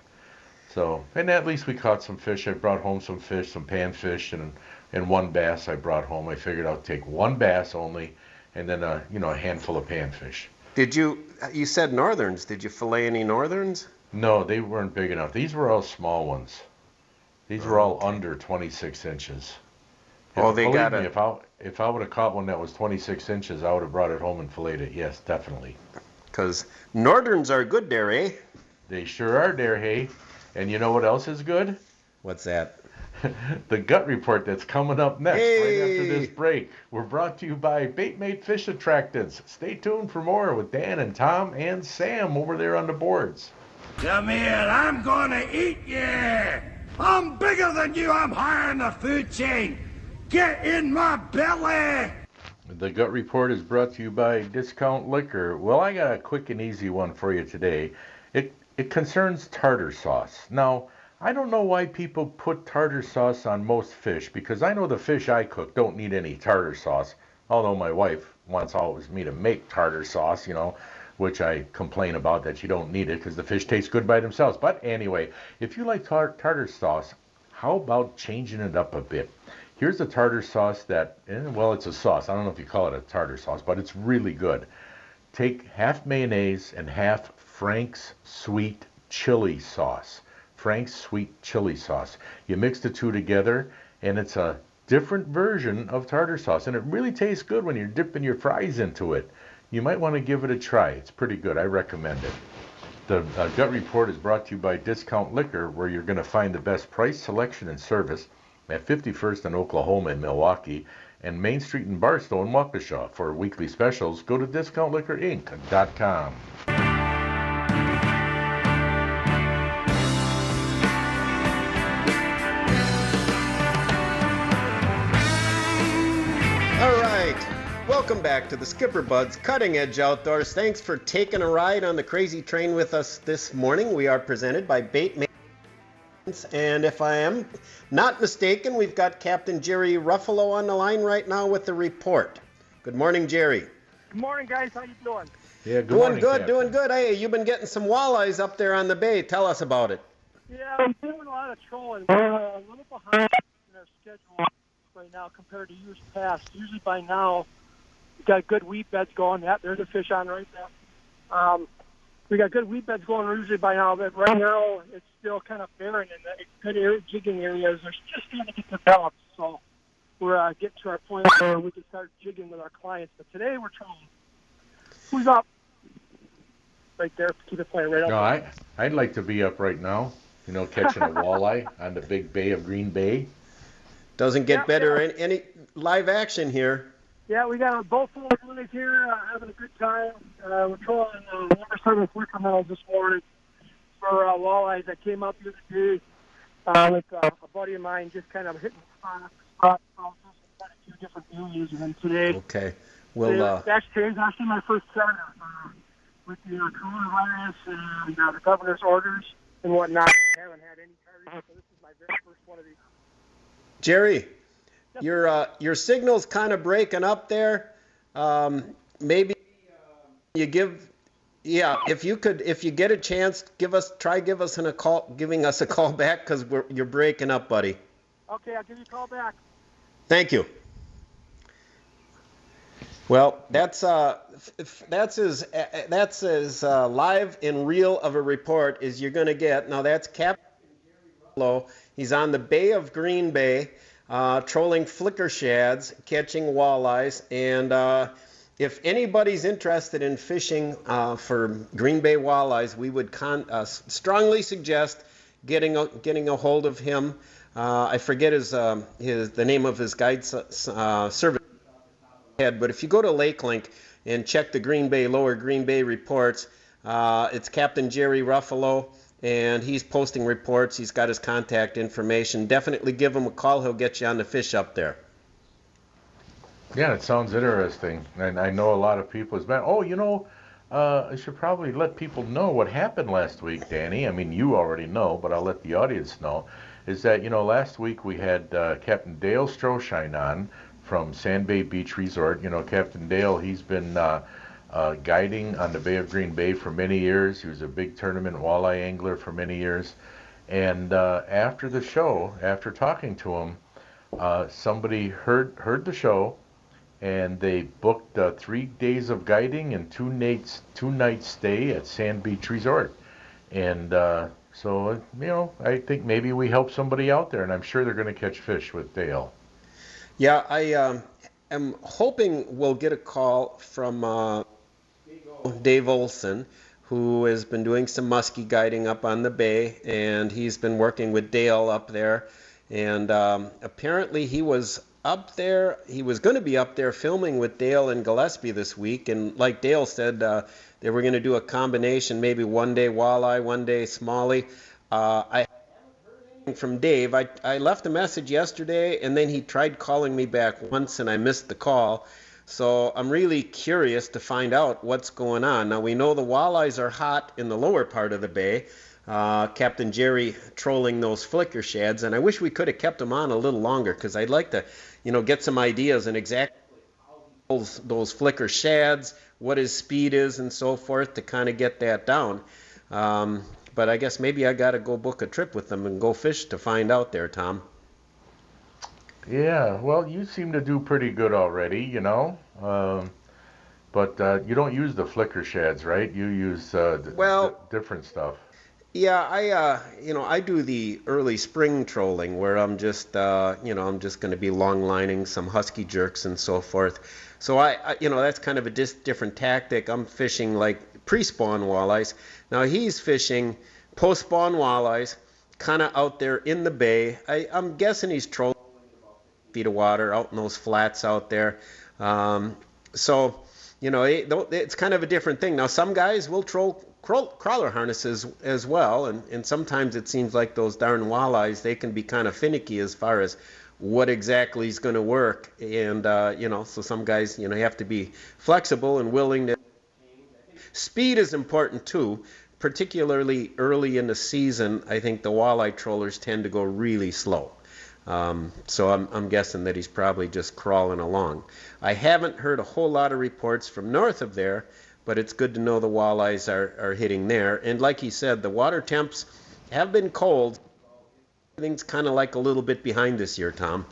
Speaker 6: So, and at least we caught some fish. I brought home some fish, some panfish, and and one bass I brought home. I figured I'd take one bass only, and then a, you know, a handful of panfish.
Speaker 8: Did you? You said northerns. Did you fillet any northerns?
Speaker 6: No, they weren't big enough. These were all small ones. These were all under twenty-six inches.
Speaker 8: Oh,
Speaker 6: If-
Speaker 8: they
Speaker 6: believe
Speaker 8: gotta-
Speaker 6: me, if I if I would have caught one that was twenty-six inches, I would have brought it home and filleted it. Yes, definitely.
Speaker 8: Because northerns are good there, eh?
Speaker 6: They sure are there, hey. And you know what else is good?
Speaker 8: What's that?
Speaker 6: The gut report that's coming up next, right after
Speaker 8: Hey!
Speaker 6: this break. We're brought to you by Baitmate Fish Attractants. Stay tuned for more with Dan and Tom and Sam over there on the boards.
Speaker 7: Come here, I'm gonna eat you! I'm bigger than you, I'm higher in the food chain! Get in my belly!
Speaker 6: The gut report is brought to you by Discount Liquor. Well, I got a quick and easy one for you today. It it concerns tartar sauce. Now, I don't know why people put tartar sauce on most fish, because I know the fish I cook don't need any tartar sauce, although my wife wants always me to make tartar sauce, you know, which I complain about that you don't need it because the fish taste good by themselves. But anyway, if you like tar- tartar sauce, how about changing it up a bit? Here's a tartar sauce that, eh, well, it's a sauce. I don't know if you call it a tartar sauce, but it's really good. Take half mayonnaise and half Frank's sweet chili sauce. Frank's sweet chili sauce. You mix the two together, and it's a different version of tartar sauce, and it really tastes good when you're dipping your fries into it. You might want to give it a try. It's pretty good. I recommend it. The uh, Gut Report is brought to you by Discount Liquor, where you're going to find the best price, selection, and service at fifty-first and Oklahoma in Milwaukee and Main Street in Barstow in Waukesha. For weekly specials, go to discount liquor inc dot com.
Speaker 8: All right. Welcome back to the Skipper Buds Cutting Edge Outdoors. Thanks for taking a ride on the crazy train with us this morning. We are presented by Baitmate. And if I am not mistaken, we've got Captain Jerry Ruffalo on the line right now with the report. Good morning, Jerry.
Speaker 9: Good morning, guys. How you doing?
Speaker 6: Yeah, good
Speaker 8: Doing
Speaker 6: morning,
Speaker 8: good,
Speaker 6: Captain.
Speaker 8: doing good. Hey, you've been getting some walleyes up there on the bay. Tell us about it.
Speaker 9: Yeah, I'm doing a lot of trolling. We're uh, a little behind in our schedule right now compared to years past. Usually by now, we've got good weed beds going. Yep, there's a fish on right there. Um, we got good weed beds going usually by now, but right now it's still kind of barren, and the good area, jigging areas are just starting to get developed. So we're uh, getting to our point where we can start jigging with our clients. But today we're trolling. Who's up? Right there. Keep it playing right up.
Speaker 6: No, I, I'd like to be up right now, you know, catching a walleye on the big bay of Green Bay.
Speaker 8: Doesn't get
Speaker 9: Yeah,
Speaker 8: better.
Speaker 9: yeah.
Speaker 8: Any, any live action here.
Speaker 9: Yeah, we got a boat full of guys here uh, having a good time. Uh, we're trolling uh, number seven wicker minnows this morning for uh, walleyes that came up the other day uh, with uh, a buddy of mine just kind of hitting the spot, spot from a few different areas. And then today,
Speaker 8: Okay. Well,
Speaker 9: today
Speaker 8: uh,
Speaker 9: actually, it's actually my first Saturday uh, with the uh, coronavirus and uh, the governor's orders and whatnot. I haven't had any targets, so this is my very first one of these.
Speaker 8: Jerry, your uh, your signal's kind of breaking up there. Um, maybe you give, yeah, if you could, if you get a chance, give us, try give us an, a call, giving us a call back because we're you're breaking up, buddy.
Speaker 9: Okay, I'll give you a call back.
Speaker 8: Thank you. Well, that's uh, that's as that's as uh, live and real of a report as you're going to get. Now that's Captain Jerry Ruffalo. He's on the Bay of Green Bay, uh, trolling flicker shads, catching walleyes, and uh, if anybody's interested in fishing uh, for Green Bay walleyes, we would con- uh, strongly suggest getting a, getting a hold of him. Uh, I forget his um, his the name of his guide uh, service. But if you go to LakeLink and check the Green Bay, Lower Green Bay reports, uh, it's Captain Jerry Ruffalo, and he's posting reports. He's got his contact information. Definitely give him a call. He'll get you on the fish up there.
Speaker 6: Yeah, it sounds interesting. And I know a lot of people has been, oh, you know, uh, I should probably let people know what happened last week, Danny. I mean, you already know, but I'll let the audience know, is that, you know, last week we had uh, Captain Dale Stroshine on from Sand Bay Beach Resort. You know, Captain Dale, he's been uh, uh, guiding on the Bay of Green Bay for many years. He was a big tournament walleye angler for many years. And uh, after the show, after talking to him, uh, somebody heard heard the show, and they booked uh, three days of guiding and two nights two nights stay at Sand Beach Resort. And uh, so, you know, I think maybe we help somebody out there, and I'm sure they're going to catch fish with Dale.
Speaker 8: Yeah, I um, am hoping we'll get a call from uh, Dave Olson, who has been doing some muskie guiding up on the bay, and he's been working with Dale up there. And um, apparently he was up there, he was going to be up there filming with Dale and Gillespie this week. And like Dale said, uh, they were going to do a combination, maybe one day walleye, one day smallie. Uh, I from Dave. I, I left a message yesterday, and then he tried calling me back once, and I missed the call. So I'm really curious to find out what's going on. Now, we know the walleyes are hot in the lower part of the bay. Uh, Captain Jerry trolling those flicker shads, and I wish we could have kept him on a little longer because I'd like to, you know, get some ideas and exactly how he pulls those flicker shads, what his speed is, and so forth to kind of get that down. Um, But I guess maybe I got to go book a trip with them and go fish to find out there, Tom.
Speaker 6: Yeah, well, you seem to do pretty good already, you know. Um, but uh, you don't use the flicker shads, right? You use uh, d-
Speaker 8: well,
Speaker 6: d- different stuff.
Speaker 8: Yeah, I uh, you know, I do the early spring trolling where I'm just, uh, you know, I'm just going to be long lining some husky jerks and so forth. So I, I you know, that's kind of a dis- different tactic. I'm fishing like pre-spawn walleyes. Now he's fishing post-spawn walleyes, kind of out there in the bay. I, I'm guessing he's trolling about feet of water out in those flats out there. Um, so, you know, it, it's kind of a different thing. Now some guys will troll crawler harnesses as well, and, and sometimes it seems like those darn walleyes, they can be kind of finicky as far as what exactly is going to work. And, uh, you know, so some guys, you know, have to be flexible and willing to. Speed is important too, particularly early in the season. I think the walleye trollers tend to go really slow. Um, so I'm, I'm guessing that he's probably just crawling along. I haven't heard a whole lot of reports from north of there, but it's good to know the walleyes are, are hitting there. And like he said, the water temps have been cold. Everything's kind of like a little bit behind this year, Tom.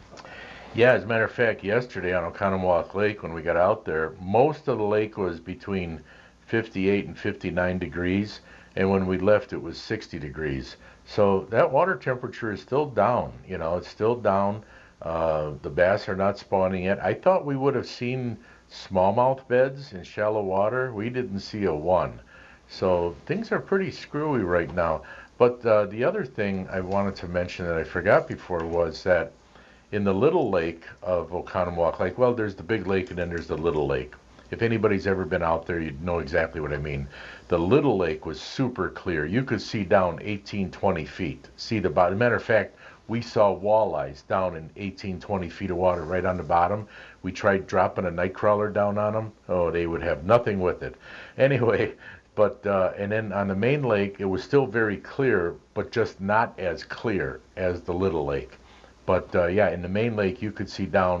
Speaker 6: Yeah, as a matter of fact, yesterday on Oconomowoc Lake, when we got out there, most of the lake was between fifty-eight and fifty-nine degrees, and when we left it was sixty degrees. So that water temperature is still down. You know, it's still down. Uh, the bass are not spawning yet. I thought we would have seen smallmouth beds in shallow water. We didn't see a one. So things are pretty screwy right now. But uh, the other thing I wanted to mention that I forgot before was that in the little lake of Oconomowoc Lake, well, there's the big lake and then there's the little lake. If anybody's ever been out there, you'd know exactly what I mean. The little lake was super clear. You could see down eighteen, twenty feet. See the bottom. Matter of fact, we saw walleyes down in eighteen, twenty feet of water right on the bottom. We tried dropping a night crawler down on them. Oh, they would have nothing with it. Anyway, but uh, and then on the main lake, it was still very clear, but just not as clear as the little lake. But uh, yeah, in the main lake, you could see down,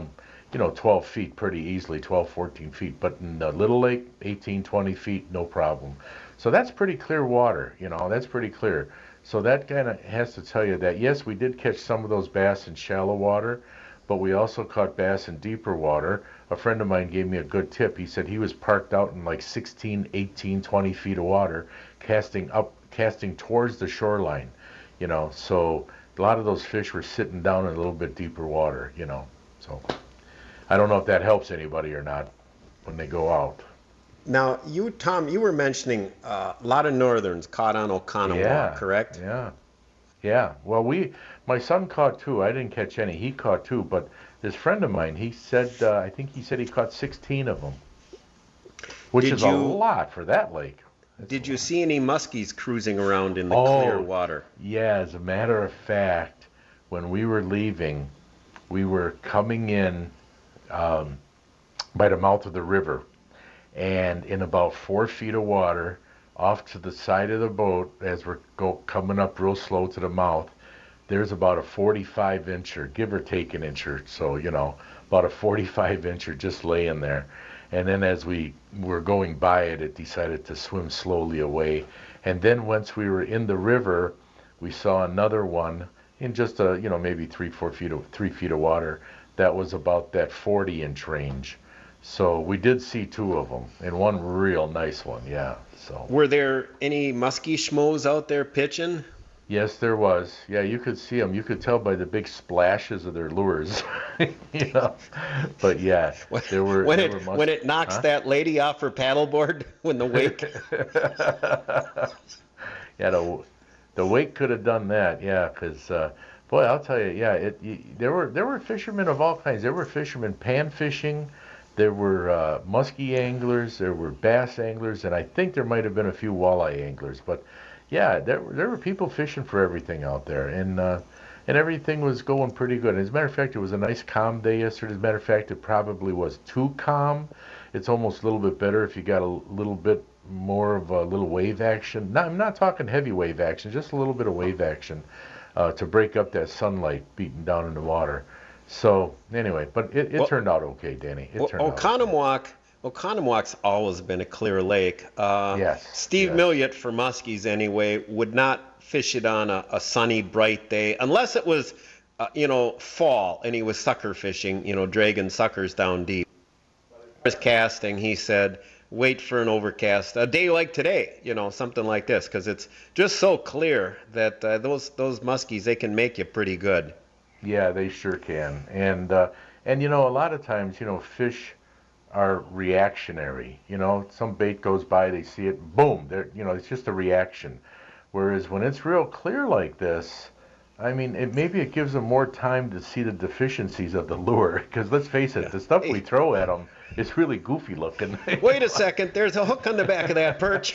Speaker 6: you know, twelve feet pretty easily, twelve, fourteen feet. But in the little lake, eighteen, twenty feet, no problem. So that's pretty clear water, you know, that's pretty clear. So that kind of has to tell you that, yes, we did catch some of those bass in shallow water, but we also caught bass in deeper water. A friend of mine gave me a good tip. He said he was parked out in like sixteen, eighteen, twenty feet of water, casting up, casting towards the shoreline, you know. So a lot of those fish were sitting down in a little bit deeper water, you know. So I don't know if that helps anybody or not when they go out.
Speaker 8: Now, you, Tom, you were mentioning uh, a lot of northerns caught on Oconomowoc,
Speaker 6: Yeah,
Speaker 8: correct?
Speaker 6: Yeah. Yeah. Well, we, my son caught two. I didn't catch any. He caught two, but this friend of mine, he said, uh, I think he said he caught sixteen of them, which
Speaker 8: Did
Speaker 6: is
Speaker 8: you-
Speaker 6: a lot for that lake.
Speaker 8: Did you see any muskies cruising around in the
Speaker 6: Oh,
Speaker 8: clear water?
Speaker 6: Yeah, as a matter of fact, when we were leaving, we were coming in um, by the mouth of the river, and in about four feet of water, off to the side of the boat, as we're go, coming up real slow to the mouth, there's about a forty-five incher, give or take an incher, so, you know, about a forty-five incher just laying there. And then as we were going by it, it decided to swim slowly away. And then once we were in the river, we saw another one in just a, you know, maybe three, four feet of, three feet of water. That was about that forty inch range. So we did see two of them, and one real nice one, yeah. So
Speaker 8: Were there any muskie schmoes out there pitching?
Speaker 6: yes, there was. Yeah, you could see them. You could tell by the big splashes of their lures, you know. But yeah, there were.
Speaker 8: when
Speaker 6: there
Speaker 8: it
Speaker 6: were mus-
Speaker 8: when it knocks
Speaker 6: Huh?
Speaker 8: that lady off her paddleboard when the wake.
Speaker 6: Yeah, the the wake could have done that. Yeah, because uh, boy, I'll tell you, yeah, it you, there were there were fishermen of all kinds. There were fishermen pan fishing. There were uh, muskie anglers, there were bass anglers, and I think there might have been a few walleye anglers. But yeah, there there were people fishing for everything out there, and uh, and everything was going pretty good. As a matter of fact, it was a nice calm day yesterday. As a matter of fact, it probably was too calm. It's almost a little bit better if you got a little bit more of a little wave action. Not, I'm not talking heavy wave action, just a little bit of wave action uh, to break up that sunlight beating down in the water. So anyway, but it, it
Speaker 8: Well-
Speaker 6: turned out okay, Danny. It
Speaker 8: Well,
Speaker 6: turned out.
Speaker 8: Oconomowoc, Oconomowoc's always been a clear lake. Uh,
Speaker 6: Yes,
Speaker 8: Steve
Speaker 6: yes.
Speaker 8: Milliot, for muskies anyway, would not fish it on a, a sunny, bright day, unless it was, uh, you know, fall and he was sucker fishing, you know, dragging suckers down deep. As casting, he said, wait for an overcast, a day like today, you know, something like this, because it's just so clear that uh, those those muskies, they can make you pretty good.
Speaker 6: Yeah, they sure can. And uh, and you know, a lot of times, you know, fish are reactionary. You know, some bait goes by, they see it, boom, they're, you know, it's just a reaction. Whereas when it's real clear like this, I mean, it, maybe it gives them more time to see the deficiencies of the lure. Because let's face it, the stuff we throw at them is really goofy looking.
Speaker 8: Wait a second, there's a hook on the back of that perch.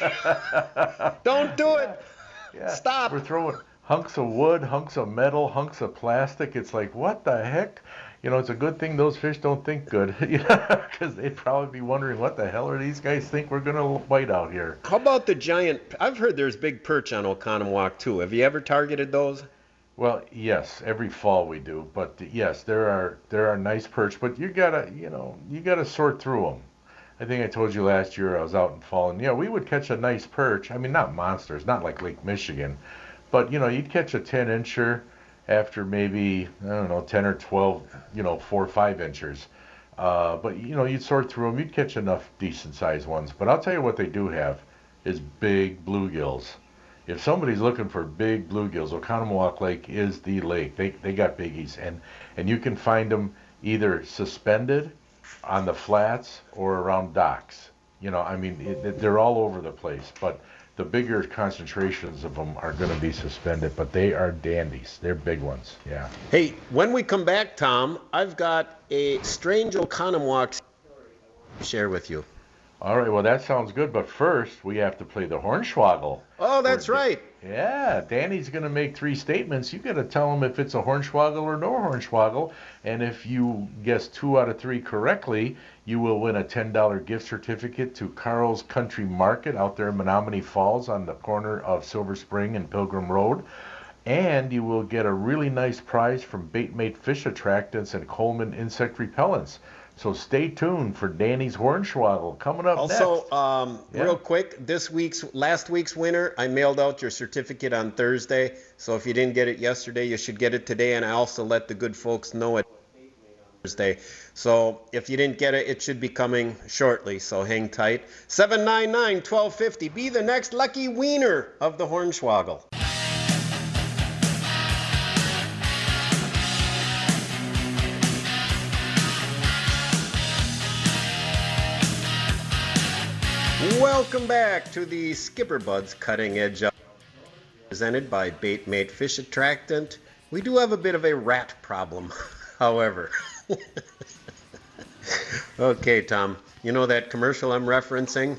Speaker 8: Don't do it.
Speaker 6: Yeah,
Speaker 8: Stop.
Speaker 6: We're throwing hunks of wood, hunks of metal, hunks of plastic. It's like, what the heck? You know, it's a good thing those fish don't think good, you know, because they'd probably be wondering, what the hell are these guys think we're going to bite out here?
Speaker 8: How about the giant? I've heard there's big perch on Oconomowoc too. Have you ever targeted those?
Speaker 6: Well, yes, every fall we do, but yes, there are there are nice perch, but you gotta, you know, you gotta sort through them. I think I told you last year I was out in fall, and yeah, we would catch a nice perch. I mean, not monsters, not like Lake Michigan, but you know, you'd catch a ten incher after maybe, I don't know, ten or twelve, you know, four or five inchers. Uh, but you know, you'd sort through them, you'd catch enough decent sized ones. But I'll tell you what they do have is big bluegills. If somebody's looking for big bluegills, Oconomowoc Lake is the lake. They they got biggies, and and you can find them either suspended on the flats or around docks. You know, I mean, it, it, they're all over the place. But the bigger concentrations of them are going to be suspended. But they are dandies. They're big ones. Yeah.
Speaker 8: Hey, when we come back, Tom, I've got a strange Oconomowoc story to share with you.
Speaker 6: All right. Well, that sounds good. But first, we have to play the Hornswoggle.
Speaker 8: Oh, that's right.
Speaker 6: Yeah, Danny's going to make three statements. You got to tell him if it's a Hornswoggle or no Hornswoggle. And if you guess two out of three correctly, you will win a ten dollar gift certificate to Carl's Country Market out there in Menominee Falls on the corner of Silver Spring and Pilgrim Road. And you will get a really nice prize from Baitmate Fish Attractants and Coleman Insect Repellents. So stay tuned for Danny's Hornswoggle coming up
Speaker 8: also,
Speaker 6: next.
Speaker 8: Um,
Speaker 6: Yeah.
Speaker 8: real quick, this week's, last week's winner, I mailed out your certificate on Thursday. So if you didn't get it yesterday, you should get it today. And I also let the good folks know it Thursday. So if you didn't get it, it should be coming shortly. So hang tight. seven nine nine, one two five zero. Be the next lucky wiener of the Hornswoggle. Welcome back to the Skipper Buds Cutting Edge Up, presented by Baitmate Fish Attractant. We do have a bit of a rat problem, however. Okay, Tom, you know that commercial I'm referencing?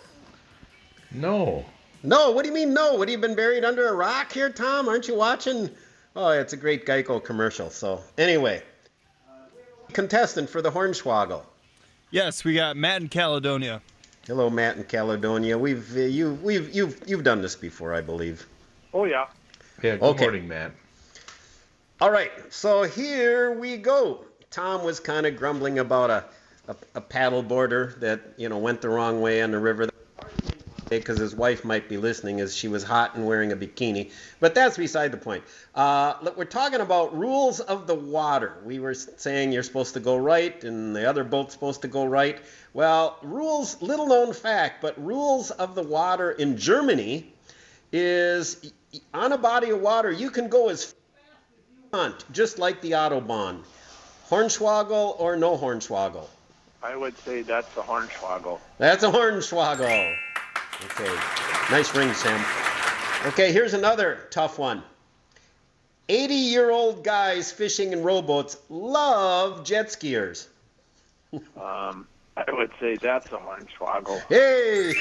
Speaker 6: No.
Speaker 8: No, what do you mean no? What, have you been buried under a rock here, Tom? Aren't you watching? Oh, it's a great Geico commercial. So, anyway, contestant for the Hornswoggle.
Speaker 10: Yes, we got Matt in Caledonia.
Speaker 8: Hello, Matt in Caledonia. We've uh, you we've you've you've done this before, I believe.
Speaker 9: Oh yeah.
Speaker 6: Yeah. Good
Speaker 8: Okay.
Speaker 6: morning, Matt.
Speaker 8: All right, so here we go. Tom was kind of grumbling about a, a a paddle boarder that you know went the wrong way on the river because his wife might be listening as she was hot and wearing a bikini. But that's beside the point. Uh, look, we're talking about rules of the water. We were saying you're supposed to go right and the other boat's supposed to go right. Well, rules, little known fact, but rules of the water in Germany is on a body of water, you can go as fast as you want, just like the Autobahn. Hornswoggle or no Hornswoggle?
Speaker 11: I would say that's a Hornswoggle.
Speaker 8: That's a Hornswoggle. Okay, nice ring, Sam. Okay, here's another tough one. eighty-year-old guys fishing in rowboats love jet skiers.
Speaker 11: Um, I would say that's a Hornswoggle.
Speaker 8: Hey!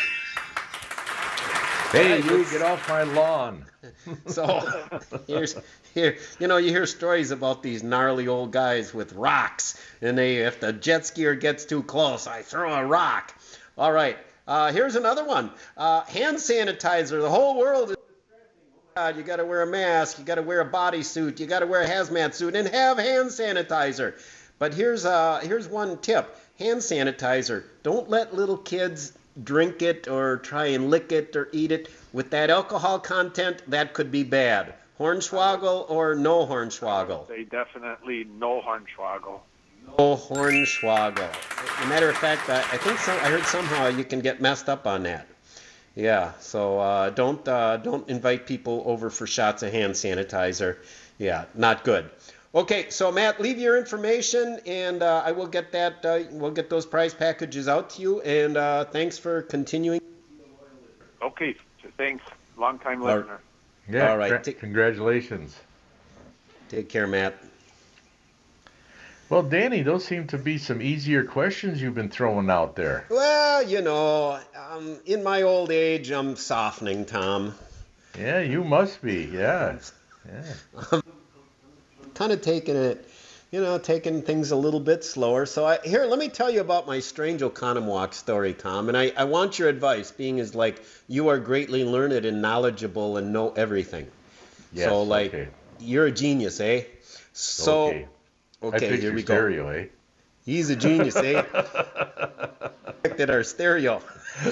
Speaker 6: Hey,
Speaker 8: Right,
Speaker 6: you
Speaker 8: let's-
Speaker 6: get off my lawn.
Speaker 8: So here's here you know you hear stories about these gnarly old guys with rocks, and they if the jet skier gets too close, I throw a rock. All right, uh, here's another one. Uh, hand sanitizer. The whole world is. God, you got to wear a mask. You got to wear a bodysuit. You got to wear a hazmat suit and have hand sanitizer. But here's uh here's one tip. Hand sanitizer. Don't let little kids drink it or try and lick it or eat it. With that alcohol content, that could be bad. Hornswoggle or no Hornswoggle?
Speaker 11: They definitely no Hornswoggle.
Speaker 8: No Hornswoggle. As a matter of fact, I, I think so. I heard somehow you can get messed up on that. Yeah, so uh, don't uh, don't invite people over for shots of hand sanitizer. Yeah, not good. Okay, so Matt, leave your information, and uh, I will get that. Uh, we'll get those prize packages out to you. And uh, thanks for continuing.
Speaker 11: Okay, thanks. Long time
Speaker 8: All-
Speaker 11: listener.
Speaker 6: Yeah.
Speaker 8: All right,
Speaker 6: gra-
Speaker 8: take-
Speaker 6: congratulations.
Speaker 8: Take care, Matt.
Speaker 6: Well, Danny, those seem to be some easier questions you've been throwing out there.
Speaker 8: Well, you know, um, in my old age, I'm softening, Tom.
Speaker 6: Yeah, you must be. Yeah. Yeah.
Speaker 8: Kind of taking it, you know, taking things a little bit slower. So I, here, let me tell you about my strange Oconomowoc story, Tom. And I, I want your advice, being as like you are greatly learned and knowledgeable and know everything.
Speaker 6: Yes,
Speaker 8: so like
Speaker 6: okay.
Speaker 8: you're a genius, eh? So
Speaker 6: Okay.
Speaker 8: okay,
Speaker 6: I fixed
Speaker 8: here
Speaker 6: your
Speaker 8: we go.
Speaker 6: stereo, eh?
Speaker 8: He's a genius, eh? At our stereo.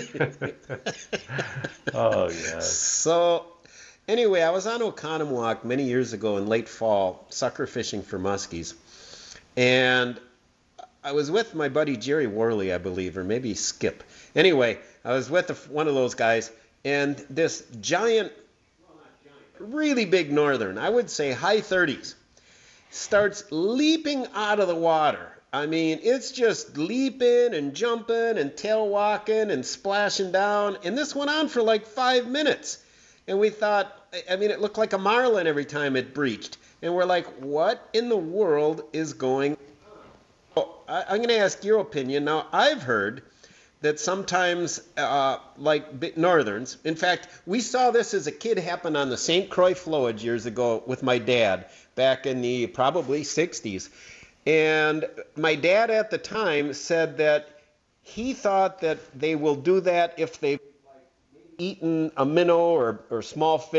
Speaker 6: Oh, yeah.
Speaker 8: So, anyway, I was on Oconomowoc many years ago in late fall, sucker fishing for muskies. And I was with my buddy Jerry Worley, I believe, or maybe Skip. Anyway, I was with a, one of those guys, and this giant, really big northern, I would say high thirties, starts leaping out of the water. I mean, it's just leaping and jumping and tail walking and splashing down. And this went on for like five minutes. And we thought, I mean, it looked like a marlin every time it breached. And we're like, what in the world is going on? Oh, I, I'm going to ask your opinion. Now, I've heard that sometimes, uh, like big northerns, in fact, we saw this as a kid happen on the Saint Croix flowage years ago with my dad back in the probably sixties. And my dad at the time said that he thought that they will do that if they've eaten a minnow or, or small fish.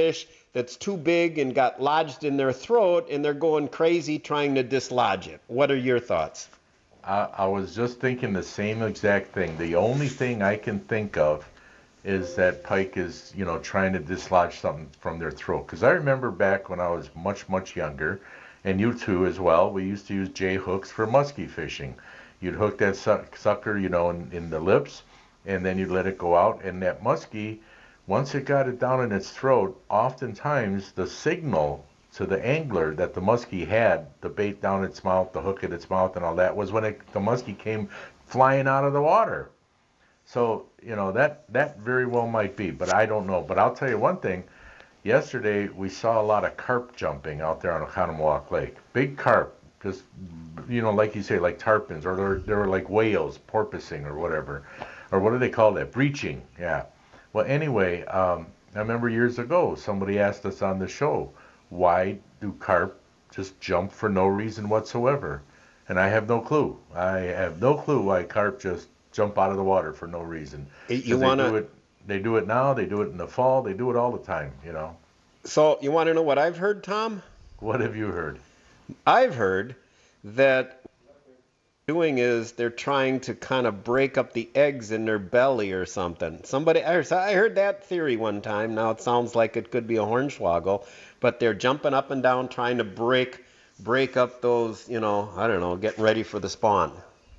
Speaker 8: that's too big and got lodged in their throat, and they're going crazy trying to dislodge it. What are your thoughts?
Speaker 6: I, I was just thinking the same exact thing. The only thing I can think of is that pike is, you know, trying to dislodge something from their throat. Because I remember back when I was much, much younger, and you too as well, we used to use J hooks for muskie fishing. You'd hook that su- sucker, you know, in, in the lips, and then you'd let it go out. And that muskie, once it got it down in its throat, oftentimes the signal to the angler that the muskie had the bait down its mouth, the hook in its mouth, and all that was when it, the muskie came flying out of the water. So, you know, that, that very well might be, but I don't know. But I'll tell you one thing. Yesterday, we saw a lot of carp jumping out there on Oconomowoc Lake. Big carp, just, you know, like you say, like tarpons, or they they were like whales, porpoising or whatever. Or what do they call that? Breaching, yeah. Well, anyway, um, I remember years ago, somebody asked us on the show, why do carp just jump for no reason whatsoever? And I have no clue. I have no clue why carp just jump out of the water for no reason.
Speaker 8: You want to...
Speaker 6: They do it now, they do it in the fall, they do it all the time, you know.
Speaker 8: So you want to know what I've heard, Tom?
Speaker 6: What have you heard?
Speaker 8: I've heard that what they're doing is they're trying to kind of break up the eggs in their belly or something. Somebody, I heard that theory one time. Now it sounds like it could be a hornswoggle, but they're jumping up and down trying to break break up those, you know, I don't know, getting ready for the spawn.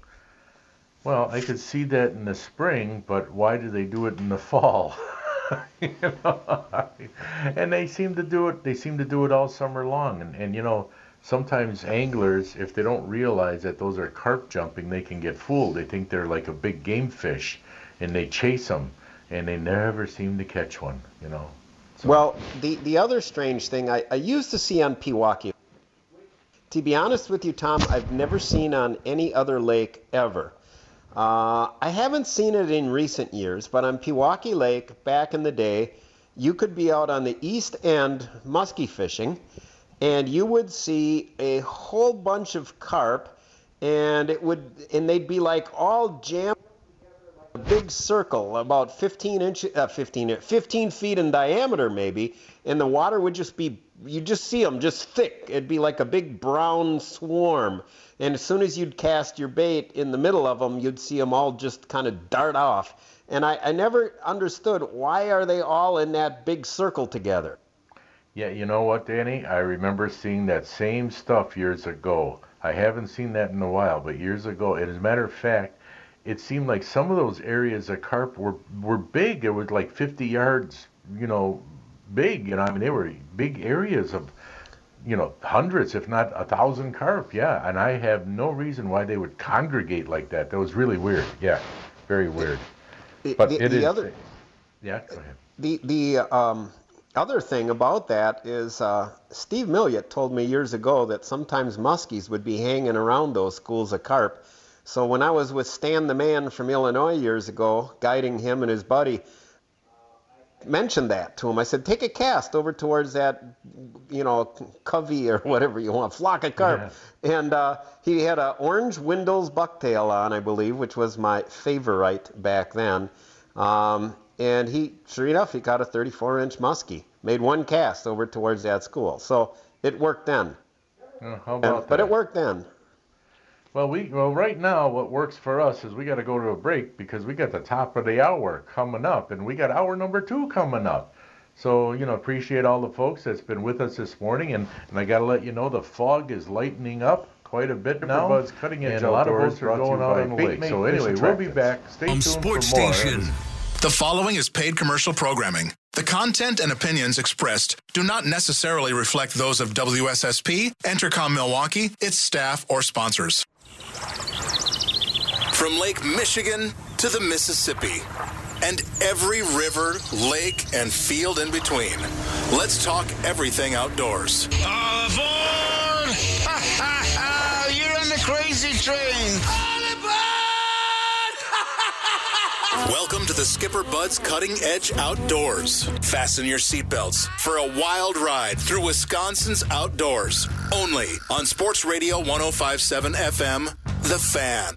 Speaker 6: Well, I could see that in the spring, but why do they do it in the fall? You know, and they seem to do it. They seem to do it all summer long. And, and you know, sometimes anglers, if they don't realize that those are carp jumping, they can get fooled. They think they're like a big game fish, and they chase them, and they never seem to catch one. You know. So.
Speaker 8: Well, the the other strange thing I, I used to see on Pewaukee. To be honest with you, Tom, I've never seen on any other lake ever. Uh, I haven't seen it in recent years, but on Pewaukee Lake, back in the day, you could be out on the east end muskie fishing, and you would see a whole bunch of carp, and it would, and they'd be like all jammed in a big circle, about fifteen inches, uh, fifteen, fifteen feet in diameter maybe, and the water would just be, you'd just see them just thick. It'd be like a big brown swarm. And as soon as you'd cast your bait in the middle of them, you'd see them all just kind of dart off. And I, I never understood, why are they all in that big circle together?
Speaker 6: Yeah, you know what, Danny? I remember seeing that same stuff years ago. I haven't seen that in a while, but years ago, and as a matter of fact, it seemed like some of those areas of carp were, were big. It was like fifty yards, you know, big. You know, I mean, they were big areas of, you know, hundreds, if not a thousand carp, yeah. And I have no reason why they would congregate like that. That was really weird. Yeah, very weird.
Speaker 8: The,
Speaker 6: but
Speaker 8: the,
Speaker 6: it
Speaker 8: the
Speaker 6: is.
Speaker 8: Other,
Speaker 6: yeah, go ahead.
Speaker 8: The the um, other thing about that is uh, Steve Milliot told me years ago that sometimes muskies would be hanging around those schools of carp. So when I was with Stan the Man from Illinois years ago, guiding him and his buddy, mentioned that to him. I said, take a cast over towards that, you know, covey or whatever you want, flock of carp. Yeah. And uh, he had an orange Windles bucktail on, I believe, which was my favorite back then. Um, and he, sure enough, he caught a thirty-four inch muskie. Made one cast over towards that school. So it worked then.
Speaker 6: Oh, how about
Speaker 8: and,
Speaker 6: that?
Speaker 8: But it worked then.
Speaker 6: Well, we well right now what works for us is we got to go to a break because we got the top of the hour coming up, and we got hour number two coming up. So, you know, appreciate all the folks that's been with us this morning, and, and I got to let you know the fog is lightening up quite a bit now. Buzz Cutting Edge and a lot of boats are going out on the lake. So anyway, we'll be back. Stay tuned for more.
Speaker 4: Station. The following is paid commercial programming. The content and opinions expressed do not necessarily reflect those of W S S P, Entercom Milwaukee, its staff, or sponsors. From Lake Michigan to the Mississippi and every river, lake, and field in between, let's talk everything outdoors.
Speaker 5: All aboard! Ha ha ha! You're on the crazy train! All aboard!
Speaker 4: Welcome to the Skipper Bud's Cutting Edge Outdoors. Fasten your seatbelts for a wild ride through Wisconsin's outdoors. Only on Sports Radio one oh five point seven F M, The Fan.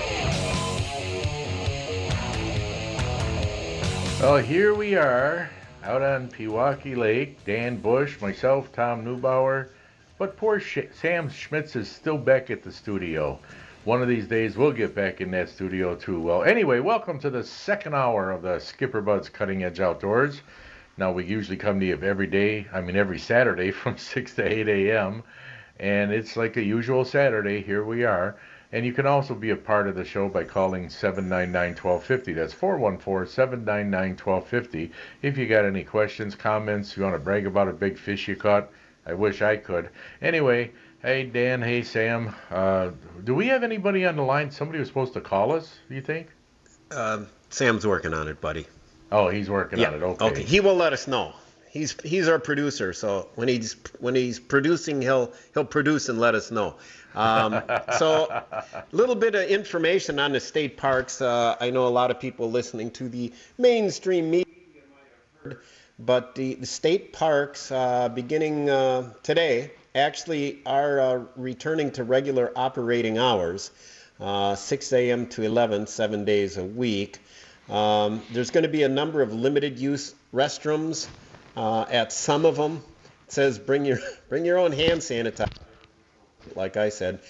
Speaker 6: Well, here we are out on Pewaukee Lake. Dan Bush, myself, Tom Neubauer. But poor Sh- Sam Schmitz is still back at the studio. One of these days we'll get back in that studio too. Well, anyway, welcome to the second hour of the Skipper Buds Cutting Edge Outdoors. Now, we usually come to you every day, I mean every Saturday from six to eight a.m. And it's like a usual Saturday. Here we are. And you can also be a part of the show by calling seven nine nine, one two five zero. That's four one four, seven nine nine, one two five zero. If you got any questions, comments, you want to brag about a big fish you caught, I wish I could. Anyway, hey Dan, hey Sam. Uh, do we have anybody on the line? Somebody was supposed to call us, do you think?
Speaker 8: Uh, Sam's working on it, buddy.
Speaker 6: Oh, he's working
Speaker 8: yeah.
Speaker 6: on it. Okay.
Speaker 8: Okay. He will let us know. He's he's our producer, so when he's when he's producing, he'll he'll produce and let us know. Um, so, a little bit of information on the state parks. Uh, I know a lot of people listening to the mainstream media might have heard, but the, the state parks, uh, beginning uh, today, actually are uh, returning to regular operating hours, uh, six a.m. to eleven, seven days a week. Um, there's going to be a number of limited use restrooms uh, at some of them. It says bring your bring your own hand sanitizer, like I said.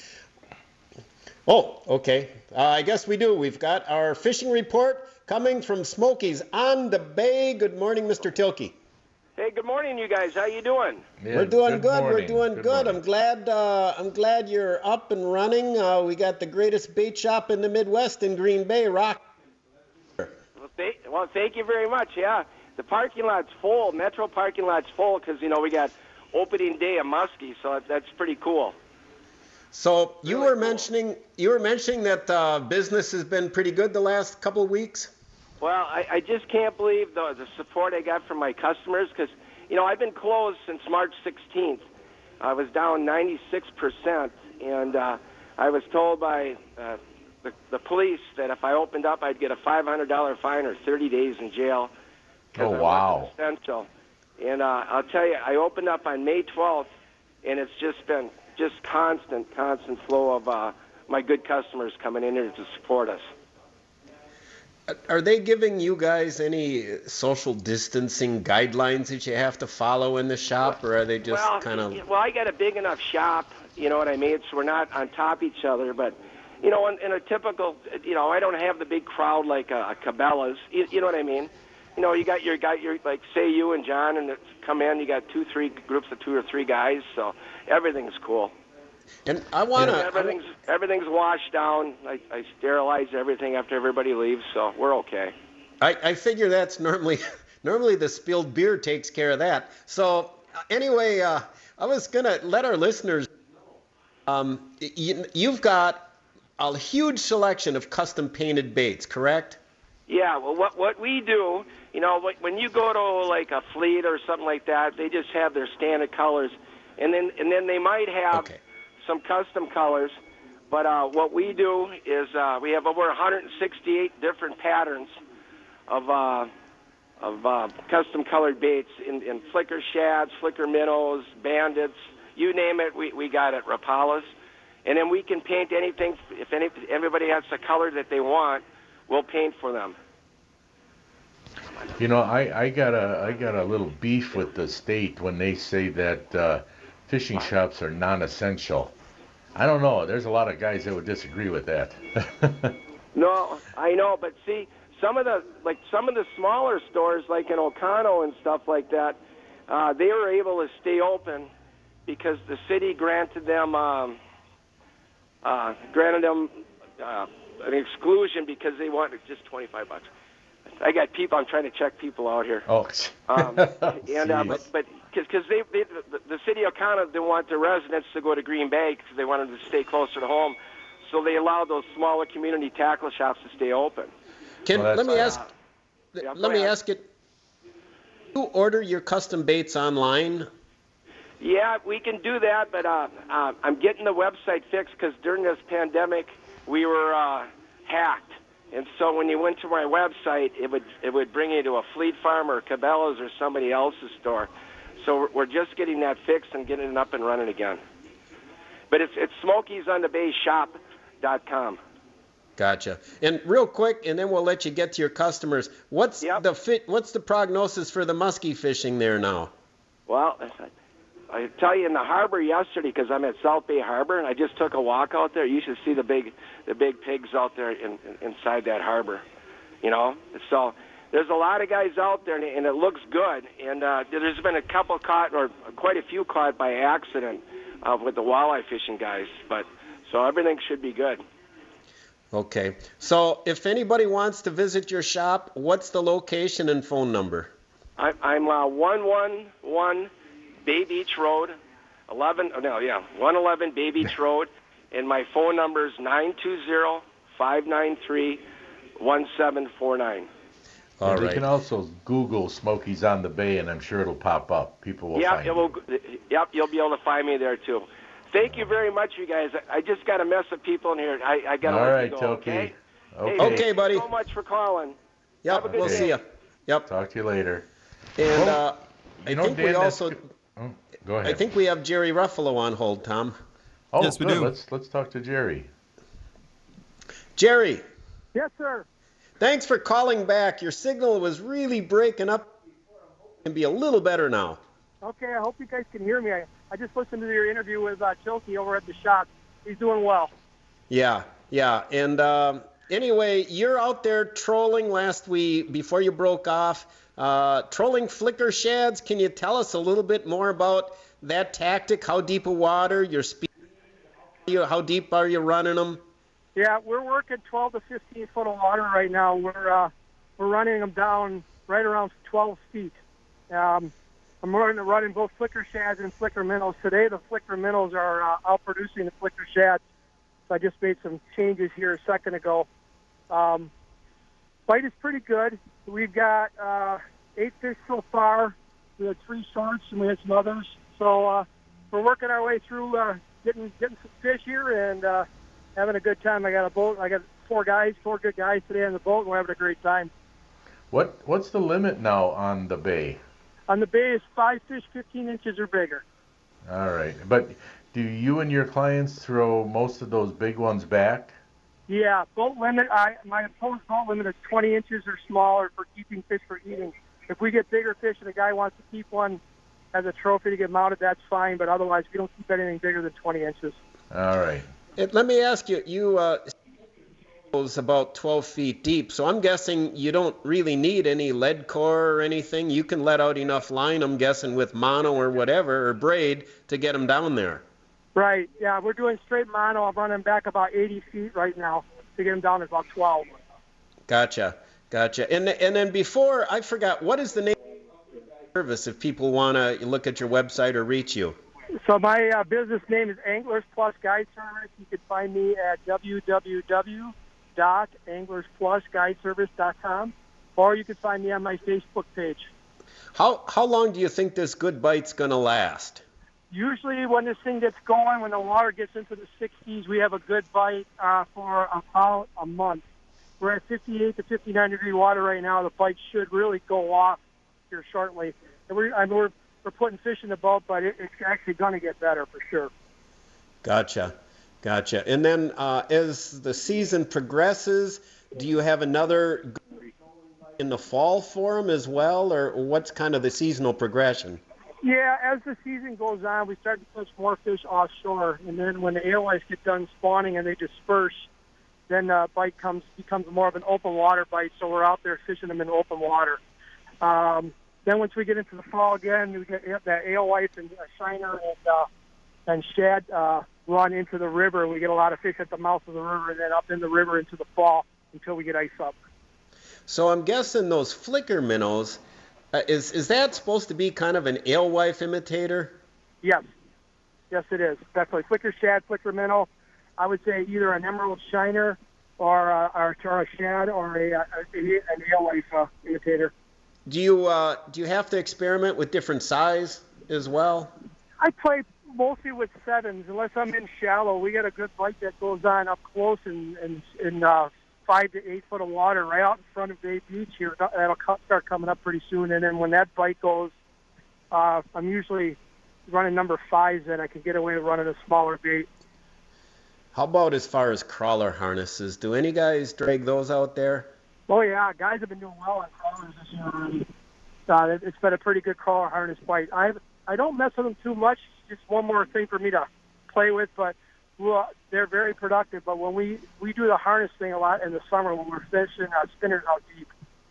Speaker 8: Oh, okay. Uh, I guess we do. We've got our fishing report coming from Smokies on the Bay. Good morning, Mister Tilke.
Speaker 12: Hey, good morning, you guys. How you doing?
Speaker 6: Yeah,
Speaker 8: We're doing
Speaker 6: good.
Speaker 8: good.
Speaker 6: Morning.
Speaker 8: We're doing
Speaker 6: good.
Speaker 8: good.
Speaker 6: Morning.
Speaker 8: I'm glad. Uh, I'm glad you're up and running. Uh, we got the greatest bait shop in the Midwest in Green Bay, Rock.
Speaker 12: Well, th- well, thank you very much. Yeah, the parking lot's full. Metro parking lot's full because you know we got opening day of Muskie, so that's pretty cool.
Speaker 8: So you
Speaker 12: Really
Speaker 8: were
Speaker 12: cool.
Speaker 8: mentioning you were mentioning that uh, business has been pretty good the last couple of weeks.
Speaker 12: Well, I, I just can't believe the the support I got from my customers because you know I've been closed since March sixteenth. I was down ninety-six percent, and uh, I was told by uh, the, the police that if I opened up, I'd get a five hundred dollars fine or thirty days in jail. 'cause
Speaker 6: Oh,
Speaker 12: I
Speaker 6: wow.
Speaker 12: wasn't essential. And uh, I'll tell you, I opened up on May twelfth, and it's just been just constant, constant flow of uh, my good customers coming in here to support us.
Speaker 8: Are they giving you guys any social distancing guidelines that you have to follow in the shop, or are they just
Speaker 12: well,
Speaker 8: kind of?
Speaker 12: Well, I got a big enough shop, you know what I mean? So we're not on top of each other, but you know, in, in a typical, you know, I don't have the big crowd like a, a Cabela's. You, you know what I mean? You know, you got your got your like say you and John and it's come in. You got two, three groups of two or three guys, so everything's cool.
Speaker 8: And I want to.
Speaker 12: Everything's everything's washed down. I, I sterilize everything after everybody leaves, so we're okay.
Speaker 8: I, I figure that's normally normally the spilled beer takes care of that. So uh, anyway, uh, I was gonna let our listeners know. Um, you, you've got a huge selection of custom painted baits, correct?
Speaker 12: Yeah. Well, what what we do, you know, when you go to like a Fleet or something like that, they just have their standard colors, and then and then they might have.
Speaker 8: Okay.
Speaker 12: Some custom colors, but uh, what we do is uh, we have over one hundred sixty-eight different patterns of uh, of uh, custom colored baits in, in flicker shads, flicker minnows, bandits, you name it, we, we got it, Rapalas. And then we can paint anything. If any, everybody has the color that they want, we'll paint for them.
Speaker 6: You know, I, I got a I got a little beef with the state when they say that uh, fishing shops are non-essential. I don't know. There's a lot of guys that would disagree with that.
Speaker 12: No, I know, but see, some of the like some of the smaller stores, like in Ocano and stuff like that, uh, they were able to stay open because the city granted them um, uh, granted them uh, an exclusion because they wanted just twenty-five bucks. I got people. I'm trying to check people out here.
Speaker 6: Oh,
Speaker 12: um, and uh, but but because they, they the, the city of Ocano didn't want their residents to go to Green Bay because they wanted to stay closer to home, so they allowed those smaller community tackle shops to stay open.
Speaker 8: Can
Speaker 6: Well,
Speaker 8: let me
Speaker 6: that's-
Speaker 8: ask.
Speaker 12: Yeah, go
Speaker 8: let me
Speaker 12: ahead.
Speaker 8: ask it. Do you order your custom baits online?
Speaker 12: Yeah, we can do that, but uh, uh, I'm getting the website fixed because during this pandemic we were uh, hacked, and so when you went to my website, it would it would bring you to a Fleet Farm or Cabela's or somebody else's store. So we're, we're just getting that fixed and getting it up and running again. But it's it's Smokies on the Bay Shop dot com.
Speaker 8: Gotcha. And real quick, and then we'll let you get to your customers. What's
Speaker 12: Yep.
Speaker 8: the fit? What's the prognosis for the muskie fishing there now?
Speaker 12: Well, I tell you, in the harbor yesterday, because I'm at South Bay Harbor, and I just took a walk out there. You should see the big, the big pigs out there in, in, inside that harbor. You know, so there's a lot of guys out there, and, and it looks good. And uh, there's been a couple caught, or quite a few caught by accident uh, with the walleye fishing guys. But so everything should be good.
Speaker 8: Okay. So if anybody wants to visit your shop, what's the location and phone number?
Speaker 12: I, I'm uh, one one one Bay Beach Road, eleven. Oh, no, yeah, one eleven Bay Beach Road, and my phone number is nine two zero, five nine three, one seven four nine.
Speaker 6: All right. They can also Google Smokies on the Bay, and I'm sure it'll pop up. People will
Speaker 12: yep,
Speaker 6: find
Speaker 12: it will, Yep, you'll be able to find me there, too. Thank you very much, you guys. I just got a mess of people in here. I, I got to
Speaker 6: All
Speaker 12: let
Speaker 6: right,
Speaker 12: you go,
Speaker 6: Toki.
Speaker 12: okay?
Speaker 6: Okay.
Speaker 12: Hey,
Speaker 8: Okay, buddy.
Speaker 12: Thank you so much for calling.
Speaker 8: Yep,
Speaker 12: Have a good
Speaker 8: we'll
Speaker 12: day.
Speaker 8: see you. Yep.
Speaker 6: Talk to you later.
Speaker 8: And
Speaker 6: Well,
Speaker 8: uh, I
Speaker 6: you know,
Speaker 8: think
Speaker 6: Dan,
Speaker 8: we
Speaker 6: that's
Speaker 8: also,
Speaker 6: good. Oh, go ahead.
Speaker 8: I think we have Jerry Ruffalo on hold, Tom.
Speaker 6: Oh,
Speaker 10: Yes, we
Speaker 6: good.
Speaker 10: do.
Speaker 6: Let's let's talk to Jerry.
Speaker 8: Jerry,
Speaker 9: Yes, sir.
Speaker 8: thanks for calling back. Your signal was really breaking up. Can be a little better now.
Speaker 9: Okay, I hope you guys can hear me. I, I just listened to your interview with uh, Chilkey over at the shop. He's doing well.
Speaker 8: Yeah, yeah. And um, anyway, you're out there trolling last week before you broke off. Uh, trolling flicker shads. Can you tell us a little bit more about that tactic? How deep of water? Your speed? How deep are you running them?
Speaker 9: Yeah, we're working twelve to fifteen foot of water right now. We're uh, we're running them down right around twelve feet. Um, I'm running, running both flicker shads and flicker minnows. Today, the flicker minnows are uh, outproducing the flicker shads. So I just made some changes here a second ago. Um, bite is pretty good. We've got uh, eight fish so far. We had three shorts and we had some others. So uh, we're working our way through uh, getting getting some fish here and uh, having a good time. I got a boat. I got four guys, four good guys today on the boat, and we're having a great time.
Speaker 6: What what's the limit now on the Bay?
Speaker 9: On the Bay is five fish, fifteen inches or bigger.
Speaker 6: All right, but do you and your clients throw most of those big ones back?
Speaker 9: Yeah, boat limit. I my proposed boat limit is twenty inches or smaller for keeping fish for eating. If we get bigger fish and the guy wants to keep one as a trophy to get mounted, that's fine. But otherwise, we don't keep anything bigger than twenty inches.
Speaker 6: All right.
Speaker 8: It, let me ask you. You uh, was about twelve feet deep, so I'm guessing you don't really need any lead core or anything. You can let out enough line, I'm guessing, with mono or whatever or braid to get them down there.
Speaker 9: Right. Yeah, we're doing straight mono. I'm running back about eighty feet right now to get them down to about twelve.
Speaker 8: Gotcha, gotcha. And and then before I forgot, what is the name of your service if people want to look at your website or reach you?
Speaker 9: So my uh, business name is Anglers Plus Guide Service. You can find me at w w w dot anglers plus guide service dot com, or you can find me on my Facebook page.
Speaker 8: How how long do you think this good bite's gonna last?
Speaker 9: Usually when this thing gets going, when the water gets into the sixties, we have a good bite uh, for about a month. We're at fifty-eight to fifty-nine degree water right now. The bite should really go off here shortly. And we're, I mean, we're, we're putting fish in the boat, but it, it's actually going to get better for sure.
Speaker 8: Gotcha, gotcha. And then uh, as the season progresses, do you have another in the fall for them as well, or what's kind of the seasonal progression?
Speaker 9: Yeah, as the season goes on, we start to push more fish offshore, and then when the alewives get done spawning and they disperse, then the bite comes becomes more of an open water bite, so we're out there fishing them in open water. Um, then once we get into the fall again, we get that alewife and uh, shiner and, uh, and shad uh, run into the river. We get a lot of fish at the mouth of the river and then up in the river into the fall until we get ice up.
Speaker 8: So I'm guessing those flicker minnows, Uh, is is that supposed to be kind of an alewife imitator?
Speaker 9: Yes. Yes, it is. Definitely. Flicker shad, flicker minnow. I would say either an emerald shiner or, uh, or, or a shad or a, a, a an alewife uh, imitator.
Speaker 8: Do you uh, do you have to experiment with different size as well?
Speaker 9: I play mostly with sevens unless I'm in shallow. We got a good bite that goes on up close in in, in uh, five to eight foot of water right out in front of Bay Beach here. That'll start coming up pretty soon. And then when that bite goes, uh, I'm usually running number fives, and I can get away with running a smaller bait.
Speaker 8: How about as far as crawler harnesses? Do any guys drag those out there?
Speaker 9: Oh, yeah. Guys have been doing well on crawlers this year already. Uh, it- it's been a pretty good crawler harness bite. I I don't mess with them too much. Just one more thing for me to play with, but well, they're very productive. But when we, we do the harness thing a lot in the summer when we're fishing uh, spinners out deep.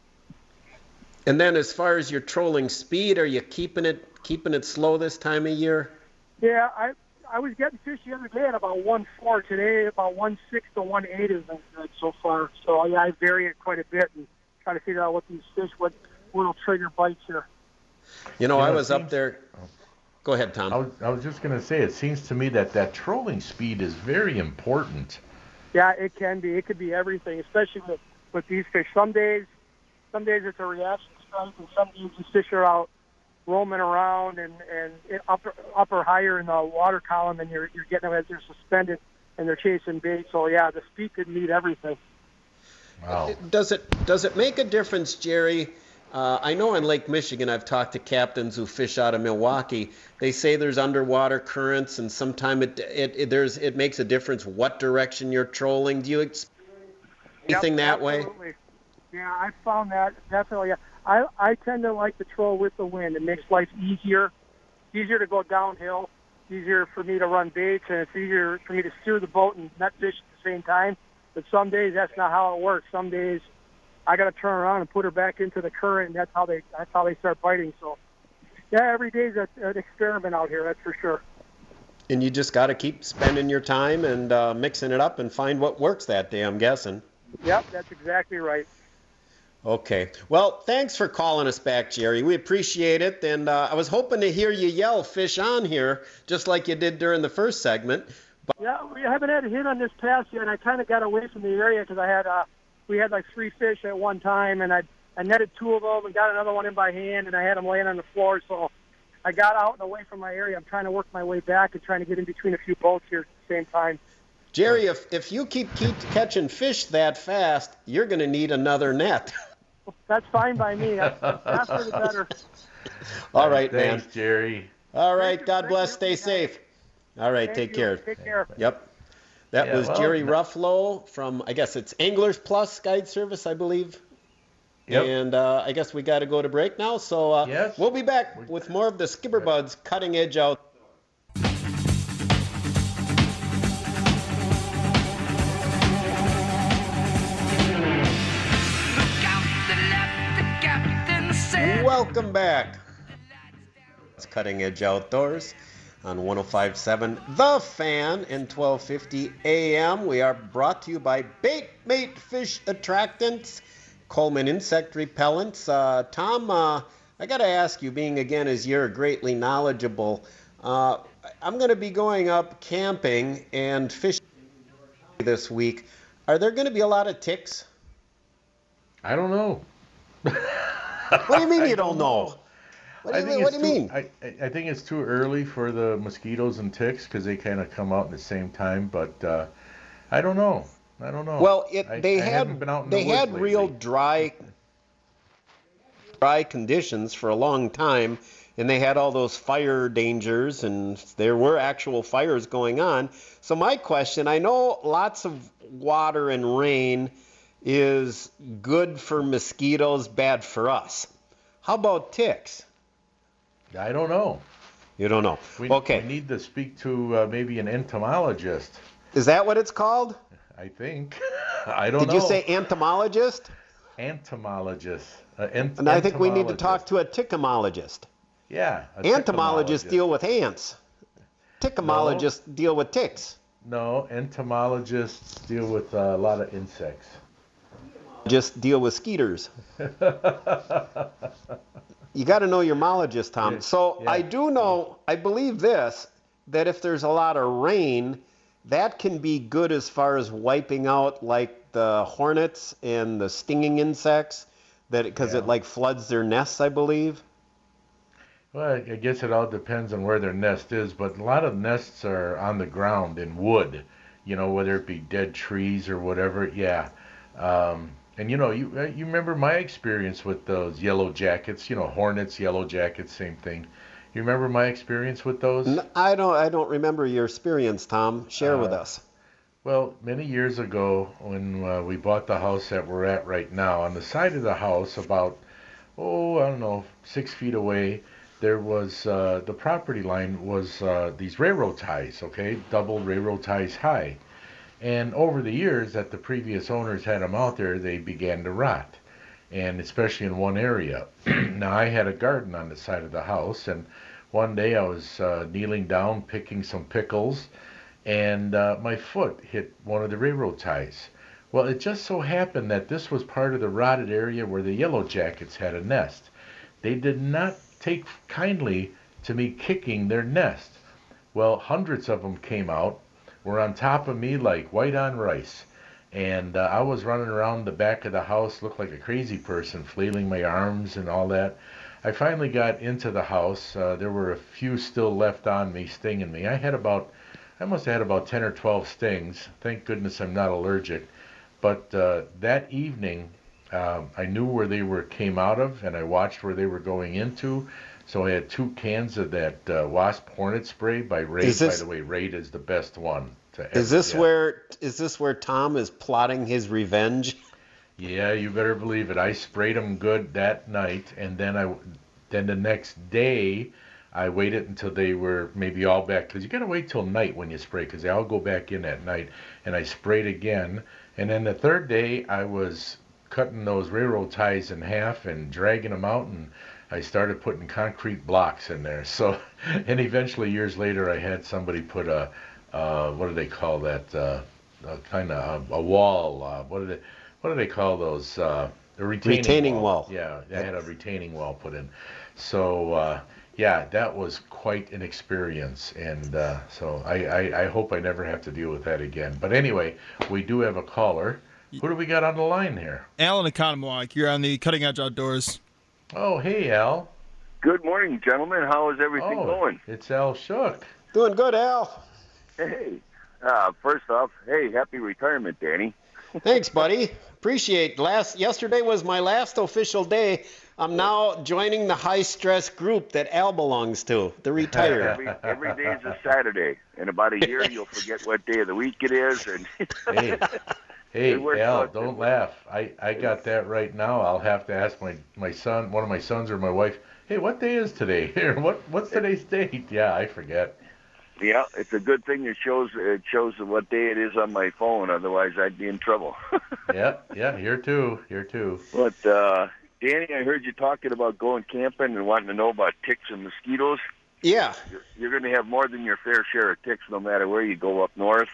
Speaker 8: And then as far as your trolling speed, are you keeping it keeping it slow this time of year?
Speaker 9: Yeah, I I was getting fish the other day at about one four. Today, about one six to one eight has been good so far. So yeah, I vary it quite a bit and try to figure out what these fish, what what'll trigger bites here.
Speaker 8: You know,
Speaker 6: You know,
Speaker 8: I
Speaker 6: it
Speaker 8: was up
Speaker 6: seems-
Speaker 8: there. Go ahead, Tom.
Speaker 6: I was, I was just going to say, it seems to me that that trolling speed is very important.
Speaker 9: Yeah, it can be. It could be everything, especially with, with these fish. Some days, some days it's a reaction strike, and some days these fish are out roaming around and and it- up up or higher in the water column, and you're you're getting them as they're suspended and they're chasing bait. So yeah, the speed could mean everything.
Speaker 6: Wow.
Speaker 8: Does it does it make a difference, Jerry? Uh, I know in Lake Michigan, I've talked to captains who fish out of Milwaukee. They say there's underwater currents, and sometimes it, it, it there's it makes a difference what direction you're trolling. Do you experience anything
Speaker 9: Yep,
Speaker 8: that way?
Speaker 9: absolutely. Yeah, I found that definitely. I I tend to like to troll with the wind. It makes life easier, easier to go downhill, easier for me to run baits, and it's easier for me to steer the boat and net fish at the same time. But some days that's not how it works. Some days I got to turn around and put her back into the current, and that's how they that's how they start biting. So yeah, every day's a, an experiment out here. That's for sure.
Speaker 8: And you just got to keep spending your time and uh, mixing it up and find what works that day, I'm guessing.
Speaker 9: Yep, that's exactly right.
Speaker 8: Okay. Well, thanks for calling us back, Jerry. We appreciate it. And uh, I was hoping to hear you yell fish on here, just like you did during the first segment. But
Speaker 9: Yeah, we haven't had a hit on this pass yet, and I kind of got away from the area because I had uh, we had like three fish at one time, and I I netted two of them and got another one in by hand, and I had them laying on the floor. So I got out and away from my area. I'm trying to work my way back and trying to get in between a few boats here at the same time.
Speaker 8: Jerry, if, if you keep, keep catching fish that fast, you're going to need another net.
Speaker 9: That's fine by me. That's, the faster the better.
Speaker 8: All right, man.
Speaker 6: Thanks, Jerry.
Speaker 8: All right. God bless. Stay safe. All right.
Speaker 9: Thank
Speaker 8: Take
Speaker 9: you.
Speaker 8: care.
Speaker 9: Take care.
Speaker 8: Yep. That
Speaker 6: Yeah,
Speaker 8: was
Speaker 6: well,
Speaker 8: Jerry
Speaker 6: no-
Speaker 8: Ruffalo from, I guess it's Anglers Plus Guide Service, I believe.
Speaker 6: Yep.
Speaker 8: And uh, I guess we got to go to break now. So uh,
Speaker 6: Yes.
Speaker 8: we'll be back with more of the Skipper Buds Cutting Edge Out. Welcome back. It's Cutting Edge Outdoors on one oh five point seven The Fan and twelve fifty A M. We are brought to you by Bait Mate Fish Attractants, Coleman Insect Repellents. Uh, Tom, uh, I got to ask you, being again as you're greatly knowledgeable, uh, I'm going to be going up camping and fishing this week. Are there going to be a lot of ticks?
Speaker 6: I don't know.
Speaker 8: What do you mean you
Speaker 6: I
Speaker 8: don't know? What do
Speaker 6: I
Speaker 8: you,
Speaker 6: think
Speaker 8: mean, what do
Speaker 6: it's
Speaker 8: you
Speaker 6: too-
Speaker 8: mean?
Speaker 6: I, I think it's too early for the mosquitoes and ticks because they kind of come out at the same time. But uh, I don't know. I don't know.
Speaker 8: Well, it,
Speaker 6: I,
Speaker 8: they
Speaker 6: I
Speaker 8: had
Speaker 6: haven't been out in
Speaker 8: they
Speaker 6: the woods
Speaker 8: had real
Speaker 6: lately.
Speaker 8: dry dry conditions for a long time, and they had all those fire dangers, and there were actual fires going on. So my question, I know lots of water and rain is good for mosquitoes, bad for us. How about ticks?
Speaker 6: I don't know.
Speaker 8: You don't know.
Speaker 6: We,
Speaker 8: Okay.
Speaker 6: we need to speak to uh, maybe an entomologist.
Speaker 8: Is that what it's called?
Speaker 6: I think. I don't
Speaker 8: Did
Speaker 6: know.
Speaker 8: you say entomologist?
Speaker 6: Entomologist. Uh, ent-
Speaker 8: And I think we need to
Speaker 6: entomologist.
Speaker 8: talk to a tickomologist.
Speaker 6: Yeah. a
Speaker 8: Entomologists
Speaker 6: tickomologist.
Speaker 8: deal with ants. Tickomologists deal with ticks.
Speaker 6: No, entomologists deal with uh, a lot of insects.
Speaker 8: Just deal with skeeters. You got to know your mologist, Tom.
Speaker 6: Yeah,
Speaker 8: So
Speaker 6: yeah,
Speaker 8: I do know, I believe this, that if there's a lot of rain, that can be good as far as wiping out like the hornets and the stinging insects, that because
Speaker 6: Yeah.
Speaker 8: it like floods their nests, I believe.
Speaker 6: Well, I guess it all depends on where their nest is, but a lot of nests are on the ground in wood, you know, whether it be dead trees or whatever. Yeah. Um, and, you know, you uh, you remember my experience with those yellow jackets, you know, hornets, yellow jackets, same thing. You remember my experience with those?
Speaker 8: N- I don't I don't remember your experience, Tom. Share with
Speaker 6: Uh,
Speaker 8: us.
Speaker 6: Well, many years ago, when uh, we bought the house that we're at right now, on the side of the house, about, oh, I don't know, six feet away, there was, uh, the property line was uh, these railroad ties, okay, double railroad ties high. And over the years that the previous owners had them out there, they began to rot, and especially in one area. Now, I had a garden on the side of the house, and one day I was uh, kneeling down picking some pickles, and uh, my foot hit one of the railroad ties. Well, it just so happened that this was part of the rotted area where the yellow jackets had a nest. They did not take kindly to me kicking their nest. Well, hundreds of them came out, were on top of me like white on rice. And uh, I was running around the back of the house, looked like a crazy person, flailing my arms and all that. I finally got into the house. Uh, there were a few still left on me, stinging me. I had about, I must have had about ten or twelve stings. Thank goodness I'm not allergic. But uh, that evening, um, I knew where they were came out of, and I watched where they were going into. So I had two cans of that uh, Wasp Hornet spray by Raid. This, by the way, Raid is the best one to ever
Speaker 8: Is this
Speaker 6: get.
Speaker 8: where is this where Tom is plotting his revenge?
Speaker 6: Yeah, you better believe it. I sprayed them good that night, and then I, then the next day, I waited until they were maybe all back, because you got to wait till night when you spray, because they all go back in at night, and I sprayed again. And then the third day, I was cutting those railroad ties in half and dragging them out, and I started putting concrete blocks in there. So, and eventually years later, I had somebody put a, uh, what do they call that, uh, a kind of a, a wall, uh, what do they, what do they call those, uh, a retaining,
Speaker 8: retaining
Speaker 6: wall.
Speaker 8: wall.
Speaker 6: Yeah, I had a retaining wall put in. So, uh, yeah, that was quite an experience, and uh, so I, I, I hope I never have to deal with that again. But anyway, we do have a caller. Who do we got on the line here?
Speaker 10: Al in Economowoc. You're on the Cutting Edge Outdoors.
Speaker 6: Oh, hey, Al.
Speaker 13: Good morning, gentlemen. How is everything
Speaker 6: oh,
Speaker 13: going?
Speaker 6: It's Al Shook.
Speaker 8: Doing good, Al.
Speaker 13: Hey, uh, first off, hey, happy retirement, Danny.
Speaker 8: Thanks, buddy. Appreciate. Last yesterday was my last official day. I'm now joining the high-stress group that Al belongs to, the retired.
Speaker 13: every, every day is a Saturday. In about a year, you'll forget what day of the week it is. And
Speaker 6: hey, hey
Speaker 13: it
Speaker 6: Al,
Speaker 13: out.
Speaker 6: don't laugh. I, I got that right now. I'll have to ask my, my son, one of my sons or my wife, hey, what day is today? what What's today's date? Yeah, I forget.
Speaker 13: Yeah, it's a good thing it shows it shows what day it is on my phone. Otherwise, I'd be in trouble.
Speaker 6: yeah, yeah, here too, here too.
Speaker 13: But uh, Danny, I heard you talking about going camping and wanting to know about ticks and mosquitoes.
Speaker 8: Yeah,
Speaker 13: you're, you're going to have more than your fair share of ticks, no matter where you go up north.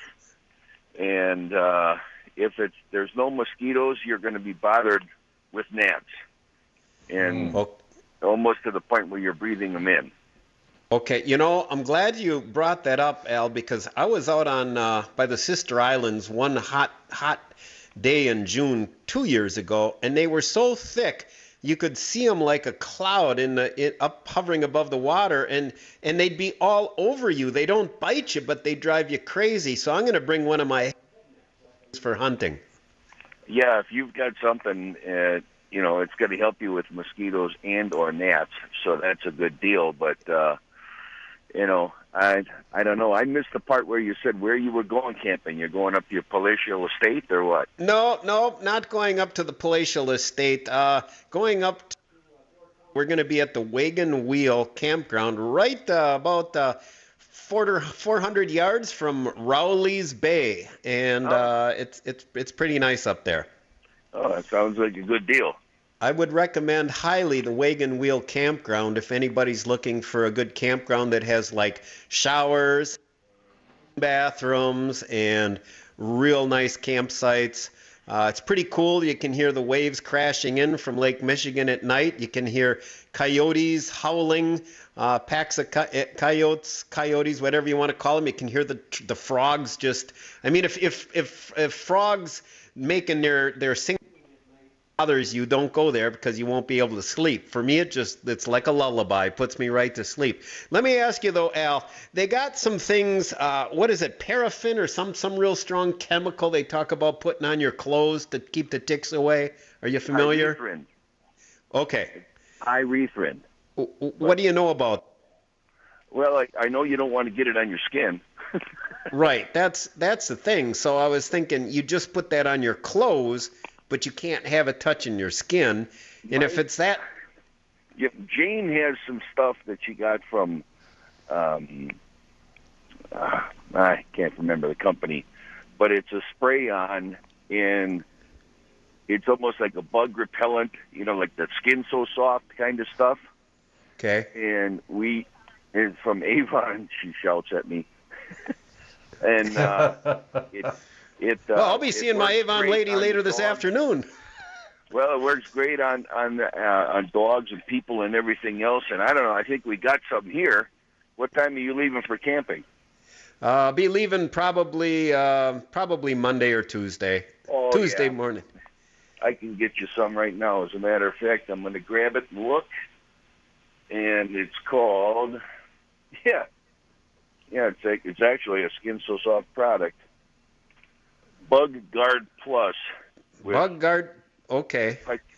Speaker 13: And uh, if it's there's no mosquitoes, you're going to be bothered with gnats, and
Speaker 8: mm.
Speaker 13: almost to the point where you're breathing them in.
Speaker 8: Okay, you know, I'm glad you brought that up, Al, because I was out on uh, by the Sister Islands one hot, hot day in June two years ago, and they were so thick you could see them like a cloud in the it, up hovering above the water, and and they'd be all over you. They don't bite you, but they drive you crazy. So I'm going to bring one of my for hunting.
Speaker 13: Yeah, if you've got something, uh, you know, it's going to help you with mosquitoes and or gnats, so that's a good deal. But uh, you know, I I don't know. I missed the part where you said where you were going camping. You're going up to your palatial estate or what?
Speaker 8: No, no, not going up to the palatial estate. Uh, going up to, we're going to be at the Wagon Wheel campground right uh, about uh, four hundred yards from Rowley's Bay, and
Speaker 13: oh.
Speaker 8: uh, it's it's it's pretty nice up there.
Speaker 13: Oh, that sounds like a good deal.
Speaker 8: I would recommend highly the Wagon Wheel campground if anybody's looking for a good campground that has like showers, bathrooms, and real nice campsites. Uh, it's pretty cool. You can hear the waves crashing in from Lake Michigan at night. You can hear coyotes howling, uh, packs of co- coyotes, coyotes, whatever you want to call them. You can hear the the frogs just. I mean, if if if, if frogs making their their sing. Others, you don't go there because you won't be able to sleep. For me, it just it's like a lullaby, puts me right to sleep. Let me ask you though, Al, they got some things. Uh, what is it, paraffin or some some real strong chemical they talk about putting on your clothes to keep the ticks away? Are you familiar?
Speaker 13: Pyrethrin.
Speaker 8: Okay.
Speaker 13: Pyrethrin.
Speaker 8: What do you know about?
Speaker 13: Well, I, I know you don't want to get it on your skin.
Speaker 8: Right. That's that's the thing. So I was thinking you just put that on your clothes, but you can't have it touching your skin. And if it's that,
Speaker 13: yeah, Jane has some stuff that she got from. Um, uh, I can't remember the company, but it's a spray-on, and it's almost like a bug repellent. You know, like the skin so soft kind of stuff.
Speaker 8: Okay.
Speaker 13: And we, it's from Avon. She shouts at me. And uh, it, it. Uh,
Speaker 8: well, I'll be seeing my Avon lady later this
Speaker 13: dogs.
Speaker 8: afternoon.
Speaker 13: Well, it works great on on uh, on dogs and people and everything else. And I don't know. I think we got some here. What time are you leaving for camping?
Speaker 8: Uh, I'll be leaving probably uh, probably Monday or Tuesday.
Speaker 13: Oh,
Speaker 8: Tuesday
Speaker 13: yeah.
Speaker 8: morning.
Speaker 13: I can get you some right now. As a matter of fact, I'm going to grab it and look. And it's called, yeah, yeah. It's a, it's actually a Skin So Soft product. Bug Guard Plus.
Speaker 8: Bug Guard. Okay.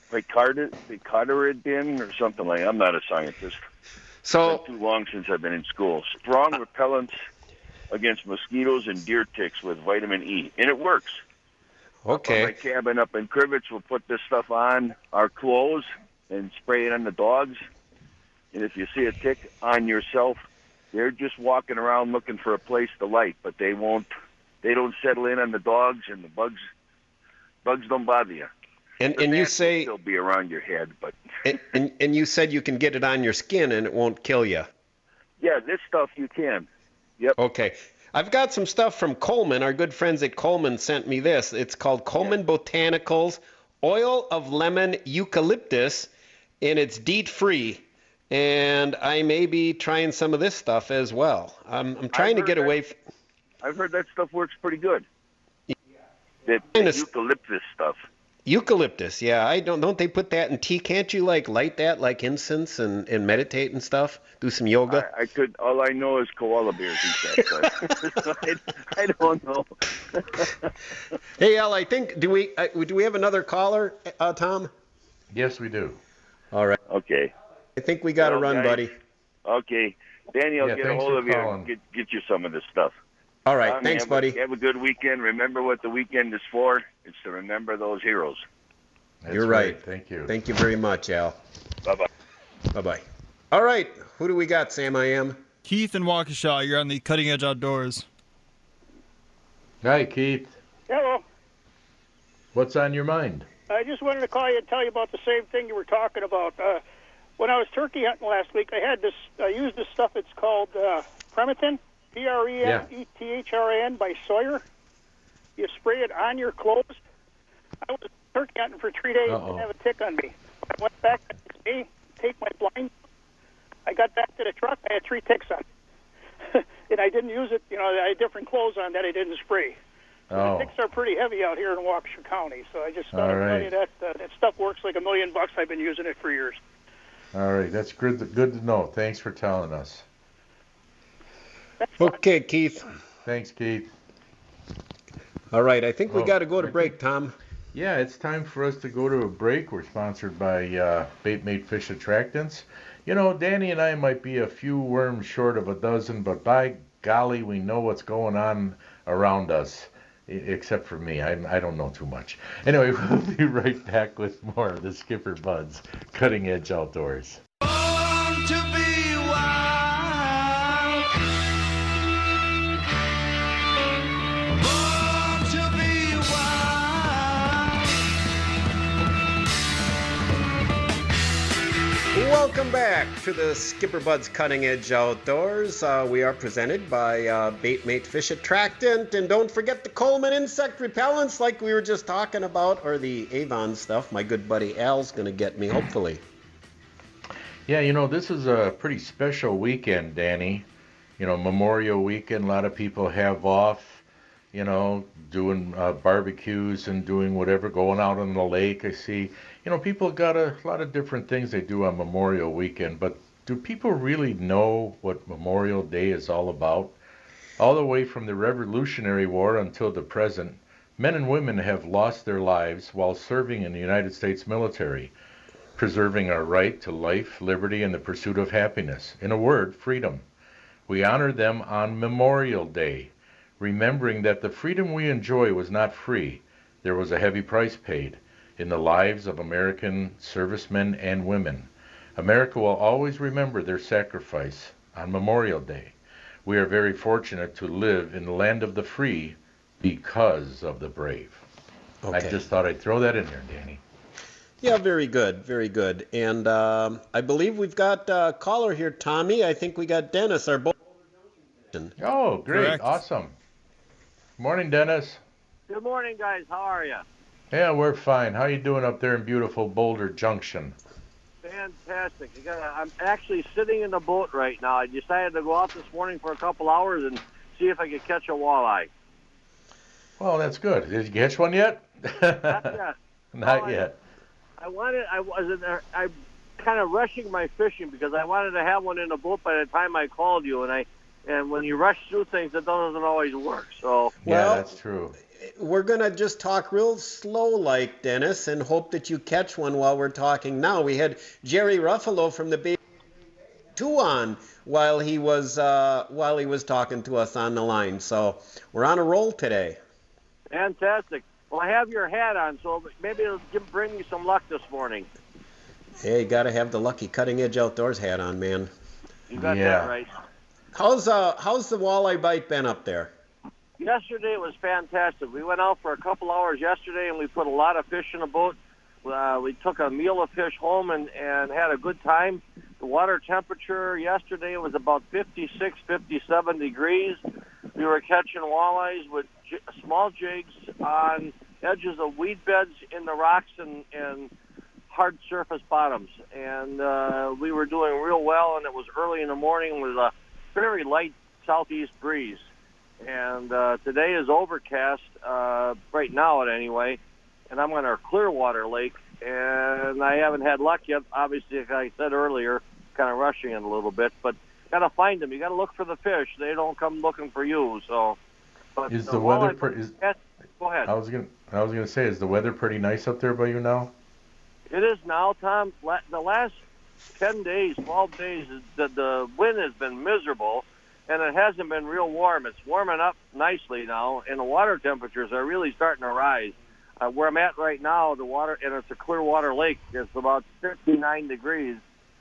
Speaker 13: Picaridin or something like that. I'm not a scientist.
Speaker 8: So
Speaker 13: it's been too long since I've been in school. Strong repellents against mosquitoes and deer ticks with vitamin E, and it works.
Speaker 8: Okay.
Speaker 13: Up on my cabin up in Crivets, we'll put this stuff on our clothes and spray it on the dogs. And if you see a tick on yourself, they're just walking around looking for a place to light, but they won't. They don't settle in on the dogs, and the bugs. Bugs don't bother you.
Speaker 8: And
Speaker 13: the
Speaker 8: and you
Speaker 13: gnats will
Speaker 8: say
Speaker 13: still be around your head, but
Speaker 8: and, and and you said you can get it on your skin and it won't kill you.
Speaker 13: yeah, this stuff you can. Yep.
Speaker 8: Okay. I've got some stuff from Coleman. Our good friends at Coleman sent me this. It's called Coleman Botanicals Oil of Lemon Eucalyptus, and it's DEET free. And I may be trying some of this stuff as well. I'm, I'm trying to get
Speaker 13: that,
Speaker 8: away. F-
Speaker 13: I've heard that stuff works pretty good. That, that eucalyptus stuff.
Speaker 8: Eucalyptus, yeah. I don't. Don't they put that in tea? Can't you like light that like incense and, and meditate and stuff? Do some yoga.
Speaker 13: I, I could. All I know is koala bears eat that. But I, I don't know.
Speaker 8: Hey, Al. I think do we uh, do we have another caller, uh, Tom?
Speaker 6: Yes, we do.
Speaker 8: All right.
Speaker 13: Okay.
Speaker 8: I think we got to
Speaker 13: Well,
Speaker 8: run,
Speaker 13: guys,
Speaker 8: buddy.
Speaker 13: Okay. Danny, I'll
Speaker 6: Yeah,
Speaker 13: get a
Speaker 6: thanks
Speaker 13: hold
Speaker 6: for
Speaker 13: of you
Speaker 6: calling.
Speaker 13: and get, get you some of this stuff.
Speaker 8: All right.
Speaker 13: Tommy,
Speaker 8: Thanks,
Speaker 13: have
Speaker 8: buddy.
Speaker 13: A, have a good weekend. Remember what the weekend is for. It's to remember those heroes.
Speaker 6: That's
Speaker 8: You're right.
Speaker 6: Thank you.
Speaker 8: Thank you very much, Al.
Speaker 13: Bye-bye.
Speaker 8: Bye-bye. All right. Who do we got, Sam? I am.
Speaker 10: Keith and Waukesha, you're on the Cutting Edge Outdoors.
Speaker 6: Hi, Keith.
Speaker 14: Hello.
Speaker 6: What's on your mind?
Speaker 14: I just wanted to call you and tell you about the same thing you were talking about. Uh, when I was turkey hunting last week, I had this. I used this stuff. It's called uh, Prematin, P R E M E T H R A N by Sawyer. You spray it on your clothes. I was turkey hunting for three days
Speaker 6: Uh-oh.
Speaker 14: and have a tick on me. I went back the next day, take my blind. I got back to the truck. I had three ticks on, and I didn't use it. You know, I had different clothes on that I didn't spray.
Speaker 6: Oh.
Speaker 14: The ticks are pretty heavy out here in Waukesha County, so I just thought
Speaker 6: All
Speaker 14: I'd tell
Speaker 6: right.
Speaker 14: you that uh, that stuff works like a million bucks. I've been using it for years.
Speaker 6: All right, that's good. To, good to know. Thanks for telling us.
Speaker 8: Okay, Keith.
Speaker 6: Thanks, Keith.
Speaker 8: All right. I think we
Speaker 6: Oh,
Speaker 8: got to go to
Speaker 6: I
Speaker 8: break, Tom.
Speaker 6: Yeah, it's time for us to go to a break. We're sponsored by uh, Bait Mate Fish Attractants. You know, Danny and I might be a few worms short of a dozen, but by golly, we know what's going on around us, e- except for me. I, I don't know too much. Anyway, we'll be right back with more of the Skipper Buds Cutting Edge Outdoors.
Speaker 8: Welcome back to the Skipper Buds Cutting Edge Outdoors. Uh, we are presented by uh, Bait Mate Fish Attractant. And don't forget the Coleman insect repellents like we were just talking about, or the Avon stuff. My good buddy Al's going to get me, hopefully.
Speaker 6: Yeah, you know, this is a pretty special weekend, Danny. You know, Memorial Weekend, a lot of people have off, you know, doing uh, barbecues and doing whatever, going out on the lake. I see, you know, people got a lot of different things they do on Memorial Weekend, but do people really know what Memorial Day is all about? All the way from the Revolutionary War until the present, men and women have lost their lives while serving in the United States military, preserving our right to life, liberty, and the pursuit of happiness. In a word, freedom. We honor them on Memorial Day, remembering that the freedom we enjoy was not free. There was a heavy price paid in the lives of American servicemen and women. America will always remember their sacrifice on Memorial Day. We are very fortunate to live in the land of the free because of the brave.
Speaker 8: Okay.
Speaker 6: I just thought I'd throw that in there, Danny.
Speaker 8: Yeah, very good, very good. And um, I believe we've got a caller here, Tommy. I think we got Dennis, our Boulder Junction.
Speaker 6: Oh, great.
Speaker 10: Correct.
Speaker 6: Awesome. Morning, Dennis.
Speaker 15: Good morning, guys. How are you?
Speaker 6: Yeah, we're fine. How you doing up there in beautiful Boulder Junction?
Speaker 15: Fantastic. You gotta, I'm actually sitting in the boat right now. I decided to go out this morning for a couple hours and see if I could catch a walleye.
Speaker 6: Well, that's good. Did you catch one yet?
Speaker 15: Not yet.
Speaker 6: Not
Speaker 15: Well,
Speaker 6: yet.
Speaker 15: I, I wanted. I was in there. I'm kind of rushing my fishing because I wanted to have one in the boat by the time I called you, and I and when you rush through things, it doesn't always work. So
Speaker 6: Yeah,
Speaker 8: Well,
Speaker 6: that's true.
Speaker 8: We're going to just talk real slow like, Dennis, and hope that you catch one while we're talking now. We had Jerry Ruffalo from the Bay two on while he was uh, while he was talking to us on the line. So we're on a roll today.
Speaker 15: fantastic. Well, I have your hat on, so maybe it'll give, bring me some luck this morning.
Speaker 8: Hey, you got to have the lucky Cutting Edge Outdoors hat on, man.
Speaker 15: You got
Speaker 6: Yeah.
Speaker 15: that right.
Speaker 8: How's uh how's the walleye bite been up there?
Speaker 15: Yesterday was fantastic. We went out for a couple hours yesterday, and we put a lot of fish in the boat. Uh, we took a meal of fish home and, and had a good time. The water temperature yesterday was about fifty-six, fifty-seven degrees. We were catching walleyes with j- small jigs on edges of weed beds in the rocks and, and hard surface bottoms. And uh, we were doing real well, and it was early in the morning with a very light southeast breeze. And uh, today is overcast, uh, right now at anyway, and I'm on our Clearwater Lake, and I haven't had luck yet. Obviously, like I said earlier, kind of rushing it a little bit, but got to find them. You got to look for the fish. They don't come looking for you. So, but,
Speaker 6: Is
Speaker 15: uh,
Speaker 6: the
Speaker 15: while
Speaker 6: weather
Speaker 15: I-
Speaker 6: pre- is-
Speaker 15: yes, go ahead.
Speaker 6: I was gonna I was gonna say, is the weather pretty nice up there by you now?
Speaker 15: It is now, Tom. La- The last ten days, twelve days, the, the wind has been miserable, and it hasn't been real warm. It's warming up nicely now, and the water temperatures are really starting to rise. Uh, where I'm at right now, the water, and it's a Clearwater Lake, it's about fifty-nine degrees,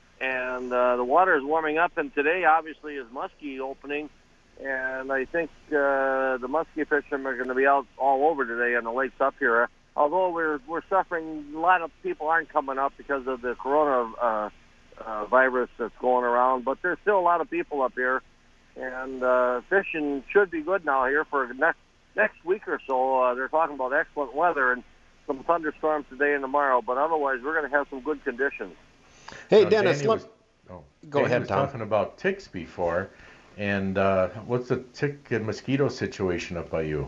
Speaker 15: and uh, the water is warming up, and today, obviously, is muskie opening, and I think uh, the muskie fishermen are going to be out all over today on the lakes up here. Although we're we're suffering, a lot of people aren't coming up because of the corona uh, uh, virus that's going around, but there's still a lot of people up here, and uh, fishing should be good now here for next next week or so. Uh, they're talking about excellent weather and some thunderstorms today and tomorrow, but otherwise we're going to have some good conditions.
Speaker 8: Hey,
Speaker 6: Now,
Speaker 8: Dennis,
Speaker 6: Danny
Speaker 8: look.
Speaker 6: was- oh,
Speaker 8: Go
Speaker 6: Danny
Speaker 8: ahead,
Speaker 6: was
Speaker 8: Tom.
Speaker 6: talking about ticks before, and uh, what's the tick and mosquito situation up by you?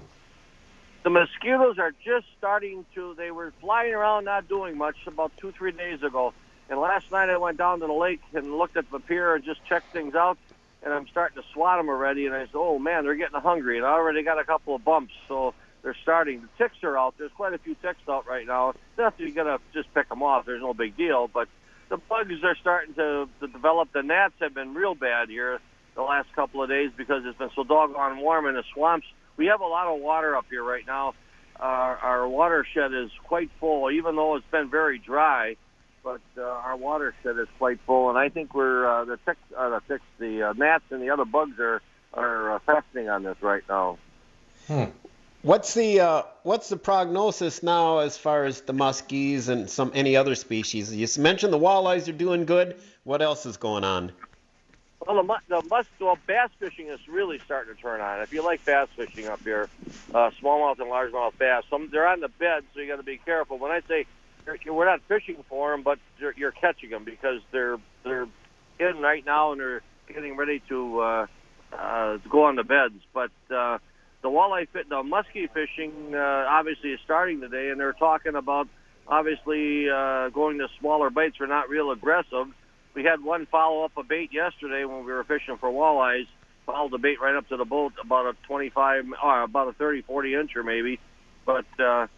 Speaker 15: The mosquitoes are just starting to, they were flying around not doing much about two, three days ago. And last night I went down to the lake and looked at the pier and just checked things out. And I'm starting to swat them already. And I said, oh, man, they're getting hungry. And I already got a couple of bumps. So they're starting. The ticks are out. There's quite a few ticks out right now. Not that you got to just pick them off. There's no big deal. But the bugs are starting to, to develop. The gnats have been real bad here the last couple of days because it's been so doggone warm in the swamps. We have a lot of water up here right now. Our, our watershed is quite full, even though it's been very dry. But uh, our watershed is quite full, and I think we're uh, the ticks, uh, the ticks, the uh, gnats, and the other bugs are are uh, fasting on this right now.
Speaker 6: Hmm.
Speaker 8: What's the uh, what's the prognosis now as far as the muskies and some any other species? You mentioned the walleyes are doing good. What else is going on?
Speaker 15: Well, the, mu- the mus- well, bass fishing is really starting to turn on. If you like bass fishing up here, uh, smallmouth and largemouth bass, some they're on the bed, so you got to be careful. When I say you're, we're not fishing for them, but you're, you're catching them because they're they're in right now and they're getting ready to uh, uh, to go on the beds. But uh, the walleye fit, the muskie fishing, uh, obviously is starting today, and they're talking about obviously uh, going to smaller bites. Are not real aggressive. We had one follow up a bait yesterday when we were fishing for walleyes. Followed the bait right up to the boat, about a twenty-five, or about a thirty, forty incher maybe. But uh,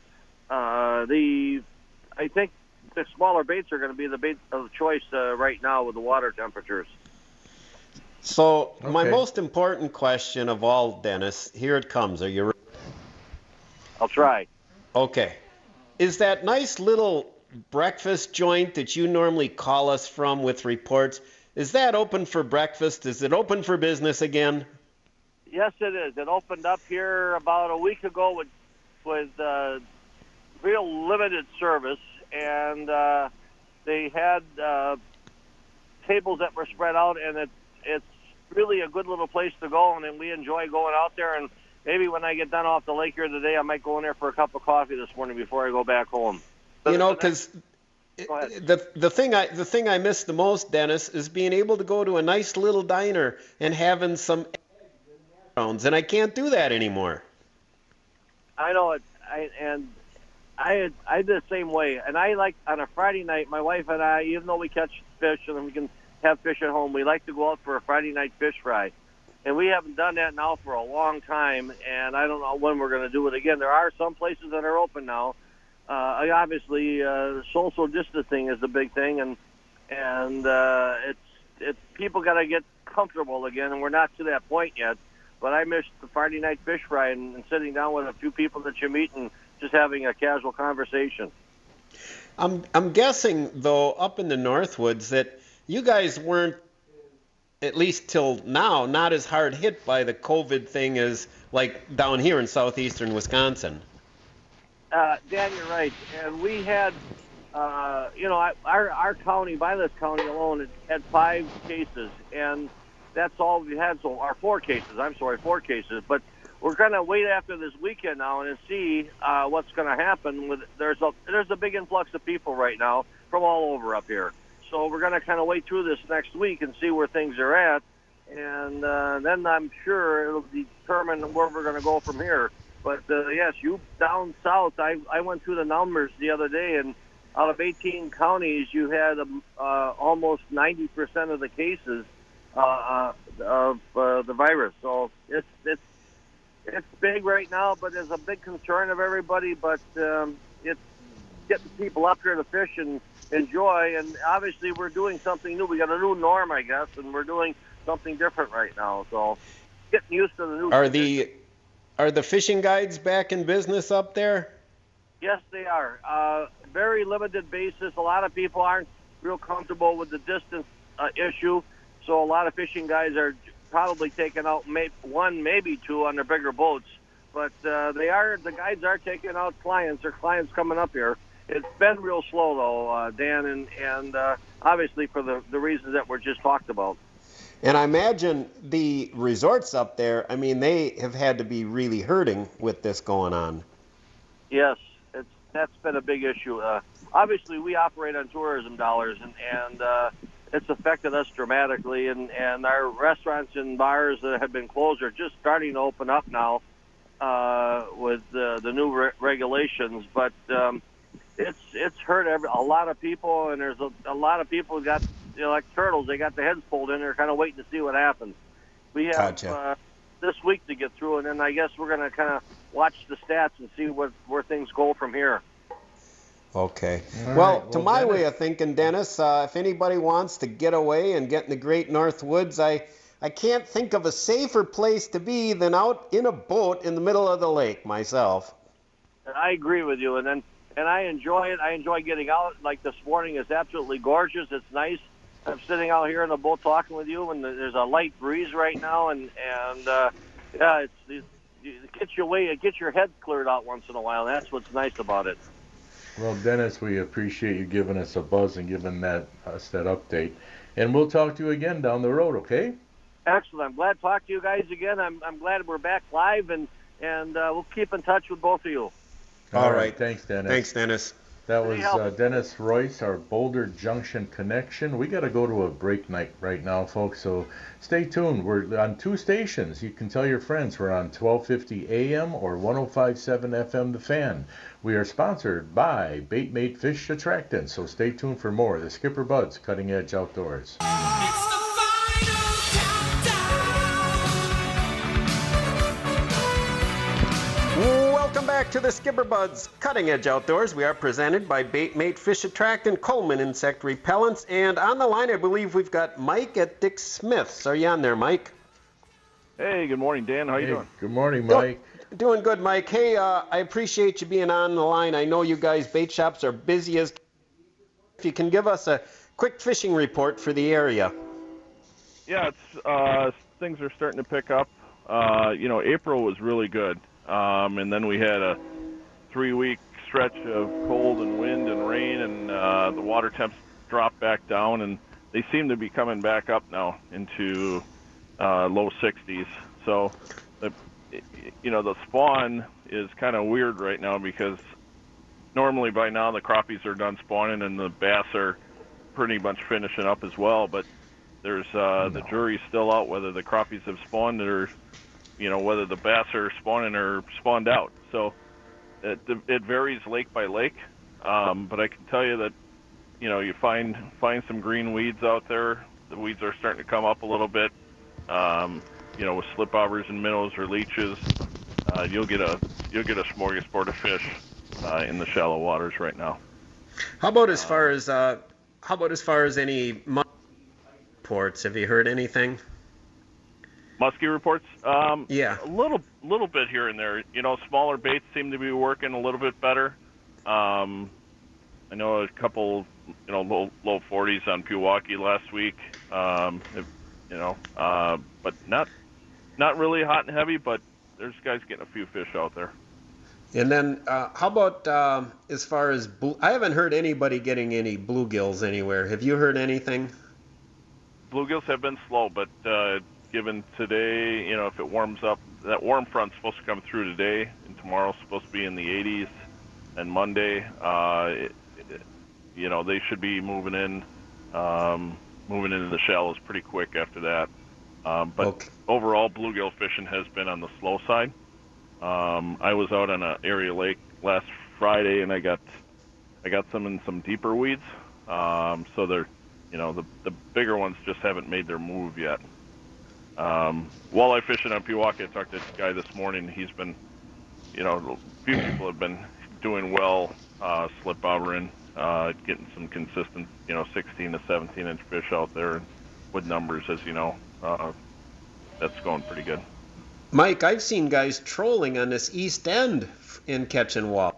Speaker 15: uh, the, I think the smaller baits are going to be the bait of choice uh, right now with the water temperatures.
Speaker 8: So
Speaker 6: Okay.
Speaker 8: my most important question of all, Dennis, here it comes. Are you ready?
Speaker 15: I'll try.
Speaker 8: Okay. Is that nice little breakfast joint that you normally call us from with reports, is that open for breakfast? Is it open for business again?
Speaker 15: Yes, it is. It opened up here about a week ago with with uh, real limited service, and uh, they had uh, tables that were spread out, and it, it's really a good little place to go, and then we enjoy going out there. And maybe when I get done off the lake here today, I might go in there for a cup of coffee this morning before I go back home.
Speaker 8: You know, because the the thing I the thing I miss the most, Dennis, is being able to go to a nice little diner and having some eggs, and I can't do that anymore.
Speaker 15: I know it, I, and I I did the same way. And I like on a Friday night, my wife and I, even though we catch fish and we can have fish at home, we like to go out for a Friday night fish fry. And we haven't done that now for a long time, and I don't know when we're going to do it again. There are some places that are open now. Uh, obviously, uh, social distancing is the big thing, and and uh, it's it's people got to get comfortable again, and we're not to that point yet. But I missed the Friday night fish fry and, and sitting down with a few people that you meet and just having a casual conversation.
Speaker 8: I'm I'm guessing though up in the Northwoods that you guys weren't, at least till now, not as hard hit by the COVID thing as like down here in southeastern Wisconsin.
Speaker 15: Uh, Dan, you're right. And we had, uh, you know, our our county, Vilas County alone, had five cases, and that's all we had. So our four cases. I'm sorry, four cases. But we're going to wait after this weekend now and see uh, what's going to happen. With there's a there's a big influx of people right now from all over up here. So we're going to kind of wait through this next week and see where things are at, and uh, then I'm sure it'll determine where we're going to go from here. But, uh, yes, you down south, I, I went through the numbers the other day, and out of eighteen counties, you had um, uh, almost ninety percent of the cases uh, of uh, the virus. So it's it's it's big right now, but there's a big concern of everybody. But um, it's getting people up here to fish and enjoy, and obviously we're doing something new. We got a new norm, I guess, and we're doing something different right now. So getting used to the new.
Speaker 8: Are the Are the fishing guides back in business up there?
Speaker 15: Yes, they are. Uh, very limited basis. A lot of people aren't real comfortable with the distance uh, issue, so a lot of fishing guys are probably taking out may- one, maybe two on their bigger boats. But uh, they are the guides are taking out clients. Their clients coming up here. It's been real slow though, uh, Dan, and and uh, obviously for the the reasons that were just talked about.
Speaker 8: And I imagine the resorts up there, I mean, they have had to be really hurting with this going on.
Speaker 15: Yes, it's that's been a big issue. Uh, obviously, we operate on tourism dollars, and, and uh, it's affected us dramatically. And, and our restaurants and bars that have been closed are just starting to open up now uh, with uh, the new re- regulations. But um, it's it's hurt every, a lot of people, and there's a, a lot of people who got, you know, like turtles, they got the heads pulled in. They're kind of waiting to see what happens. We have
Speaker 8: Gotcha.
Speaker 15: uh, this week to get through, and then I guess we're going to kind of watch the stats and see what, where things go from here.
Speaker 8: Okay.
Speaker 6: All
Speaker 8: Well,
Speaker 6: right.
Speaker 8: to
Speaker 6: Well,
Speaker 8: my
Speaker 6: Dennis-
Speaker 8: way of thinking, Dennis, uh, if anybody wants to get away and get in the great North Woods, I, I can't think of a safer place to be than out in a boat in the middle of the lake myself.
Speaker 15: And I agree with you, and then and I enjoy it. I enjoy getting out. Like this morning is absolutely gorgeous. It's nice. I'm sitting out here in the boat talking with you, and there's a light breeze right now, and and uh, yeah, it's, it's it gets you away. It gets your head cleared out once in a while. That's what's nice about it.
Speaker 6: Well, Dennis, we appreciate you giving us a buzz and giving that us that update. And we'll talk to you again down the road, okay?
Speaker 15: Excellent. I'm glad to talk to you guys again. I'm I'm glad we're back live, and and uh, we'll keep in touch with both of you.
Speaker 8: All right.
Speaker 6: Thanks, Dennis.
Speaker 8: Thanks, Dennis.
Speaker 6: That
Speaker 15: Any
Speaker 6: was
Speaker 15: help?
Speaker 6: uh, Dennis Royce, our Boulder Junction connection. We got to go to a break night right now, folks, so stay tuned. We're on two stations. You can tell your friends we're on twelve fifty A M or one oh five point seven F M The Fan. We are sponsored by Bait Mate Fish Attractant, so stay tuned for more. The Skipper Buds, Cutting Edge Outdoors.
Speaker 8: Welcome back back to the Skipper Buds Cutting Edge Outdoors. We are presented by Bait Mate Fish Attract and Coleman Insect Repellents. And on the line, I believe we've got Mike at Dick Smith's. Are you on there, Mike?
Speaker 11: Hey, good morning, Dan. How you
Speaker 6: Hey,
Speaker 11: doing?
Speaker 6: Good morning, Mike.
Speaker 8: Do- doing good, Mike. Hey, uh, I appreciate you being on the line. I know you guys, bait shops, are busy as... If you can give us a quick fishing report for the area.
Speaker 11: Yeah, it's uh, things are starting to pick up. Uh, you know, April was really good. Um, and then we had a three-week stretch of cold and wind and rain, and uh, the water temps dropped back down, and they seem to be coming back up now into uh, low sixties. So, the, you know, the spawn is kind of weird right now because normally by now the crappies are done spawning and the bass are pretty much finishing up as well. But there's uh, the jury's still out whether the crappies have spawned or you know, whether the bass are spawning or spawned out. So it, it varies lake by lake. Um, but I can tell you that, you know, you find find some green weeds out there. The weeds are starting to come up a little bit. Um, you know, with slip bobbers and minnows or leeches, uh, you'll get a you'll get a smorgasbord of fish uh, in the shallow waters right now.
Speaker 8: How about as far as uh, how about as far as any reports? Have you heard anything?
Speaker 11: Muskie reports? Um,
Speaker 8: yeah.
Speaker 11: A little little bit here and there. You know, smaller baits seem to be working a little bit better. Um, I know a couple, you know, low, low forties on Pewaukee last week. Um, if, you know, uh, but not not really hot and heavy, but there's guys getting a few fish out there.
Speaker 8: And then uh, how about um, as far as, blue, I haven't heard anybody getting any bluegills anywhere. Have you heard anything?
Speaker 11: Bluegills have been slow, but uh, given today, you know, if it warms up, that warm front's supposed to come through today, and tomorrow's supposed to be in the eighties, and Monday, uh, it, it, you know, they should be moving in, um, moving into the shallows pretty quick after that. Um, but
Speaker 8: okay.
Speaker 11: Overall, bluegill fishing has been on the slow side. Um, I was out on an area lake last Friday, and I got, I got some in some deeper weeds. Um, so they're, you know, the the bigger ones just haven't made their move yet. Um, walleye fishing on Pewaukee, I talked to a guy this morning. He's been, you know, a few people have been doing well, uh, slip bobbering, uh, getting some consistent, you know, sixteen to seventeen inch fish out there with numbers, as you know. Uh, that's going pretty good.
Speaker 8: Mike, I've seen guys trolling on this east end in catching walleye.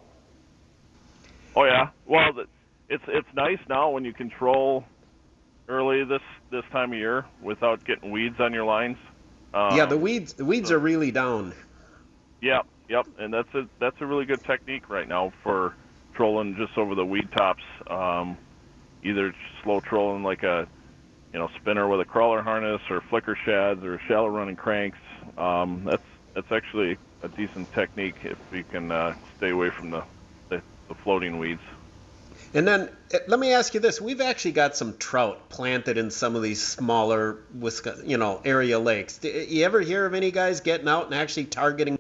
Speaker 11: Oh yeah, well, it's it's nice now when you control early this this time of year without getting weeds on your lines. Um,
Speaker 8: yeah, the weeds the weeds
Speaker 11: so,
Speaker 8: are really down.
Speaker 11: Yep, yep, and that's a that's a really good technique right now for trolling just over the weed tops. Um, either slow trolling like a you know spinner with a crawler harness, or flicker shads, or shallow running cranks. Um, that's that's actually a decent technique if you can uh, stay away from the, the the floating weeds.
Speaker 8: And then let me ask you this: we've actually got some trout planted in some of these smaller, Wisconsin, you know, area lakes. Do you ever hear of any guys getting out and actually targeting?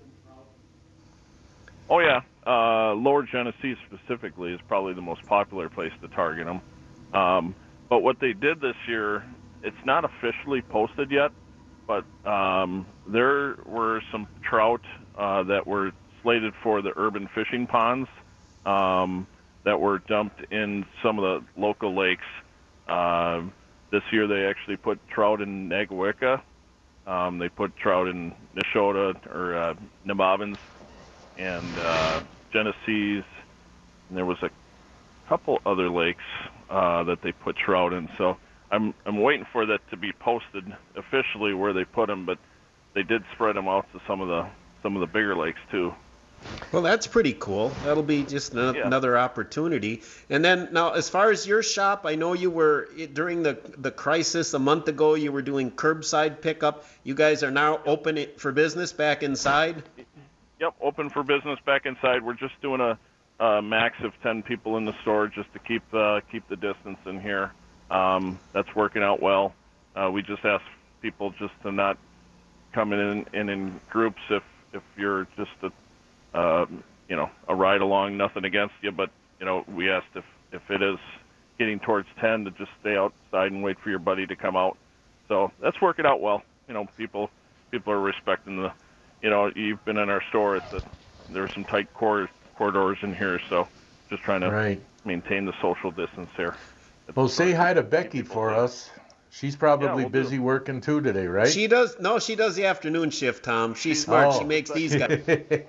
Speaker 11: Oh yeah, uh, Lower Genesee specifically is probably the most popular place to target them. Um, but what they did this year, it's not officially posted yet, but um, there were some trout uh, that were slated for the urban fishing ponds. Um, that were dumped in some of the local lakes. Uh, this year they actually put trout in Nagawicca. Um, they put trout in Neshota or uh, Nemauvins and uh, Genesee's. And there was a couple other lakes uh, that they put trout in. So I'm I'm waiting for that to be posted officially where they put them, but they did spread them out to some of the some of the bigger lakes too.
Speaker 8: Well, that's pretty cool. That'll be just an-
Speaker 11: Yeah.
Speaker 8: another opportunity. And then now, as far as your shop, I know you were during the the crisis a month ago. You were doing curbside pickup. You guys are now open it for business back inside.
Speaker 11: Yep, open for business back inside. We're just doing a, a max of ten people in the store just to keep uh, keep the distance in here. Um, that's working out well. Uh, we just ask people just to not come in in, in groups if if you're just a Uh, you know, a ride along, nothing against you, but, you know, we asked if, if it is getting towards ten to just stay outside and wait for your buddy to come out. So that's working out well. You know, people people are respecting the, you know, you've been in our store. It's a there's some tight cor- corridors in here, so just trying to
Speaker 6: right.
Speaker 11: maintain the social distance there.
Speaker 6: Well, say hi to Becky for us. She's probably
Speaker 8: Yeah, we'll
Speaker 6: busy
Speaker 8: do.
Speaker 6: working too today, right?
Speaker 8: She does. No, she does the afternoon shift, Tom. She's smart.
Speaker 6: Oh.
Speaker 8: She makes these guys.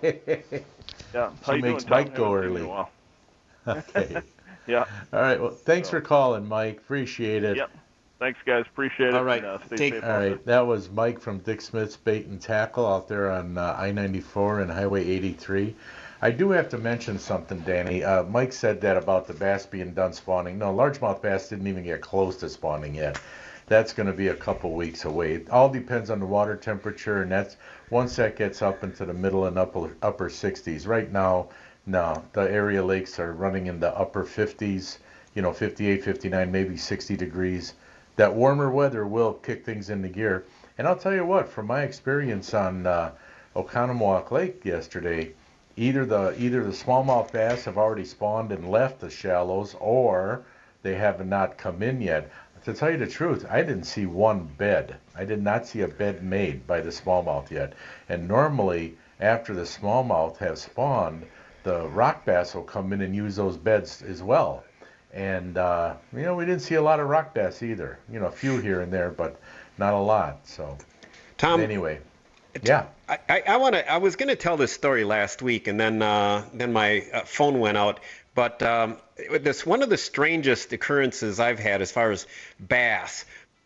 Speaker 11: Yeah, how
Speaker 6: She
Speaker 11: you
Speaker 6: makes
Speaker 11: doing, Tom?
Speaker 6: Mike go
Speaker 11: Haven't seen you in
Speaker 6: early.
Speaker 11: a while.
Speaker 6: Okay.
Speaker 11: Yeah.
Speaker 6: All right. Well, thanks for calling, Mike. Appreciate it.
Speaker 11: Yep. Thanks, guys. Appreciate it.
Speaker 8: All right.
Speaker 11: And, uh, stay
Speaker 8: Take-
Speaker 11: safe.
Speaker 6: All
Speaker 11: out
Speaker 6: right. That was Mike from Dick Smith's Bait and Tackle out there on uh, I ninety-four and Highway eighty-three. I do have to mention something, Danny. Uh, Mike said that about the bass being done spawning. No, largemouth bass didn't even get close to spawning yet. That's going to be a couple weeks away. It all depends on the water temperature, and that's once that gets up into the middle and upper upper sixties. Right now, no, the area lakes are running in the upper fifties, you know, fifty-eight, fifty-nine, maybe sixty degrees. That warmer weather will kick things into gear. And I'll tell you what, from my experience on uh, Oconomowoc Lake yesterday, either the either the smallmouth bass have already spawned and left the shallows, or they have not come in yet. To tell you the truth, I didn't see one bed. I did not see a bed made by the smallmouth yet. And normally, after the smallmouth have spawned, the rock bass will come in and use those beds as well. And, uh, you know, we didn't see a lot of rock bass either. You know, a few here and there, but not a lot. So,
Speaker 8: Tom,
Speaker 6: anyway, yeah.
Speaker 8: I, I, I want to. I was going to tell this story last week, and then uh, then my uh, phone went out. But um, this one of the strangest occurrences I've had as far as bass.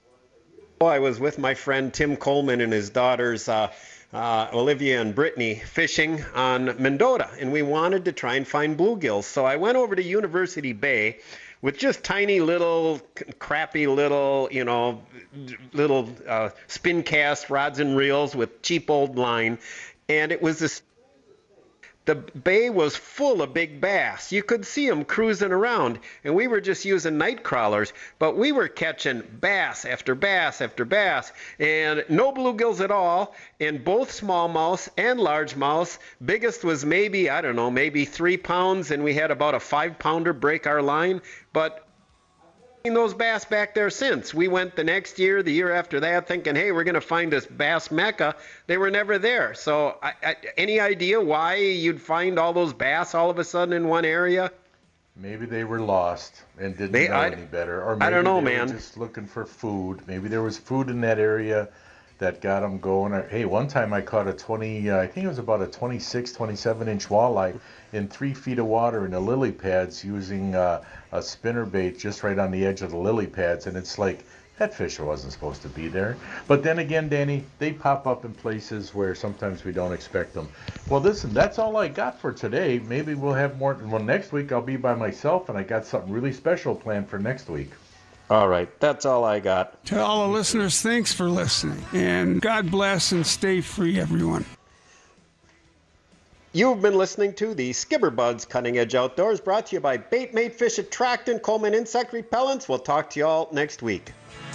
Speaker 8: Oh, I was with my friend Tim Coleman and his daughters uh, uh, Olivia and Brittany fishing on Mendota, and we wanted to try and find bluegills. So I went over to University Bay with just tiny little, crappy little, you know, little uh, spin cast rods and reels with cheap old line, and it was this. The bay was full of big bass. You could see them cruising around, and we were just using night crawlers, but we were catching bass after bass after bass, and no bluegills at all, and both smallmouths and largemouths. Biggest was maybe, I don't know, maybe three pounds, and we had about a five-pounder break our line, but those bass back there since. We went the next year, the year after that, thinking, hey, we're going to find this bass mecca. They were never there. So I, I, any idea why you'd find all those bass all of a sudden in one area?
Speaker 6: Maybe they were lost and didn't
Speaker 8: They-
Speaker 6: know
Speaker 8: I-
Speaker 6: any better. Or maybe
Speaker 8: I don't know,
Speaker 6: they
Speaker 8: man.
Speaker 6: were just looking for food. Maybe there was food in that area that got them going. Or, hey, one time I caught a twenty, uh, I think it was about a twenty-six, twenty-seven inch walleye in three feet of water in the lily pads using uh, a spinner bait just right on the edge of the lily pads. And it's like, that fish wasn't supposed to be there. But then again, Danny, they pop up in places where sometimes we don't expect them. Well, listen, that's all I got for today. Maybe we'll have more. Well, next week I'll be by myself, and I got something really special planned for next week.
Speaker 8: All right, that's all I got.
Speaker 16: To all the listeners, thanks for listening. And God bless and stay free, everyone.
Speaker 8: You've been listening to the Skipper Buds Cutting Edge Outdoors, brought to you by Bait Mate Fish Attractant, Coleman Insect Repellents. We'll talk to you all next week.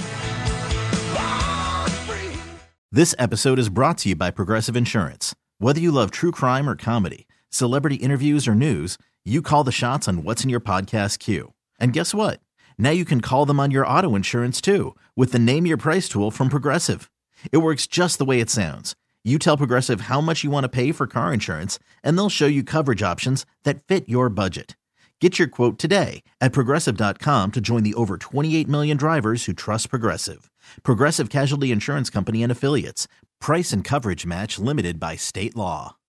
Speaker 3: This episode is brought to you by Progressive Insurance. Whether you love true crime or comedy, celebrity interviews or news, you call the shots on what's in your podcast queue. And guess what? Now you can call them on your auto insurance too with the Name Your Price tool from Progressive. It works just the way it sounds. You tell Progressive how much you want to pay for car insurance, and they'll show you coverage options that fit your budget. Get your quote today at Progressive dot com to join the over twenty-eight million drivers who trust Progressive. Progressive Casualty Insurance Company and Affiliates. Price and coverage match limited by state law.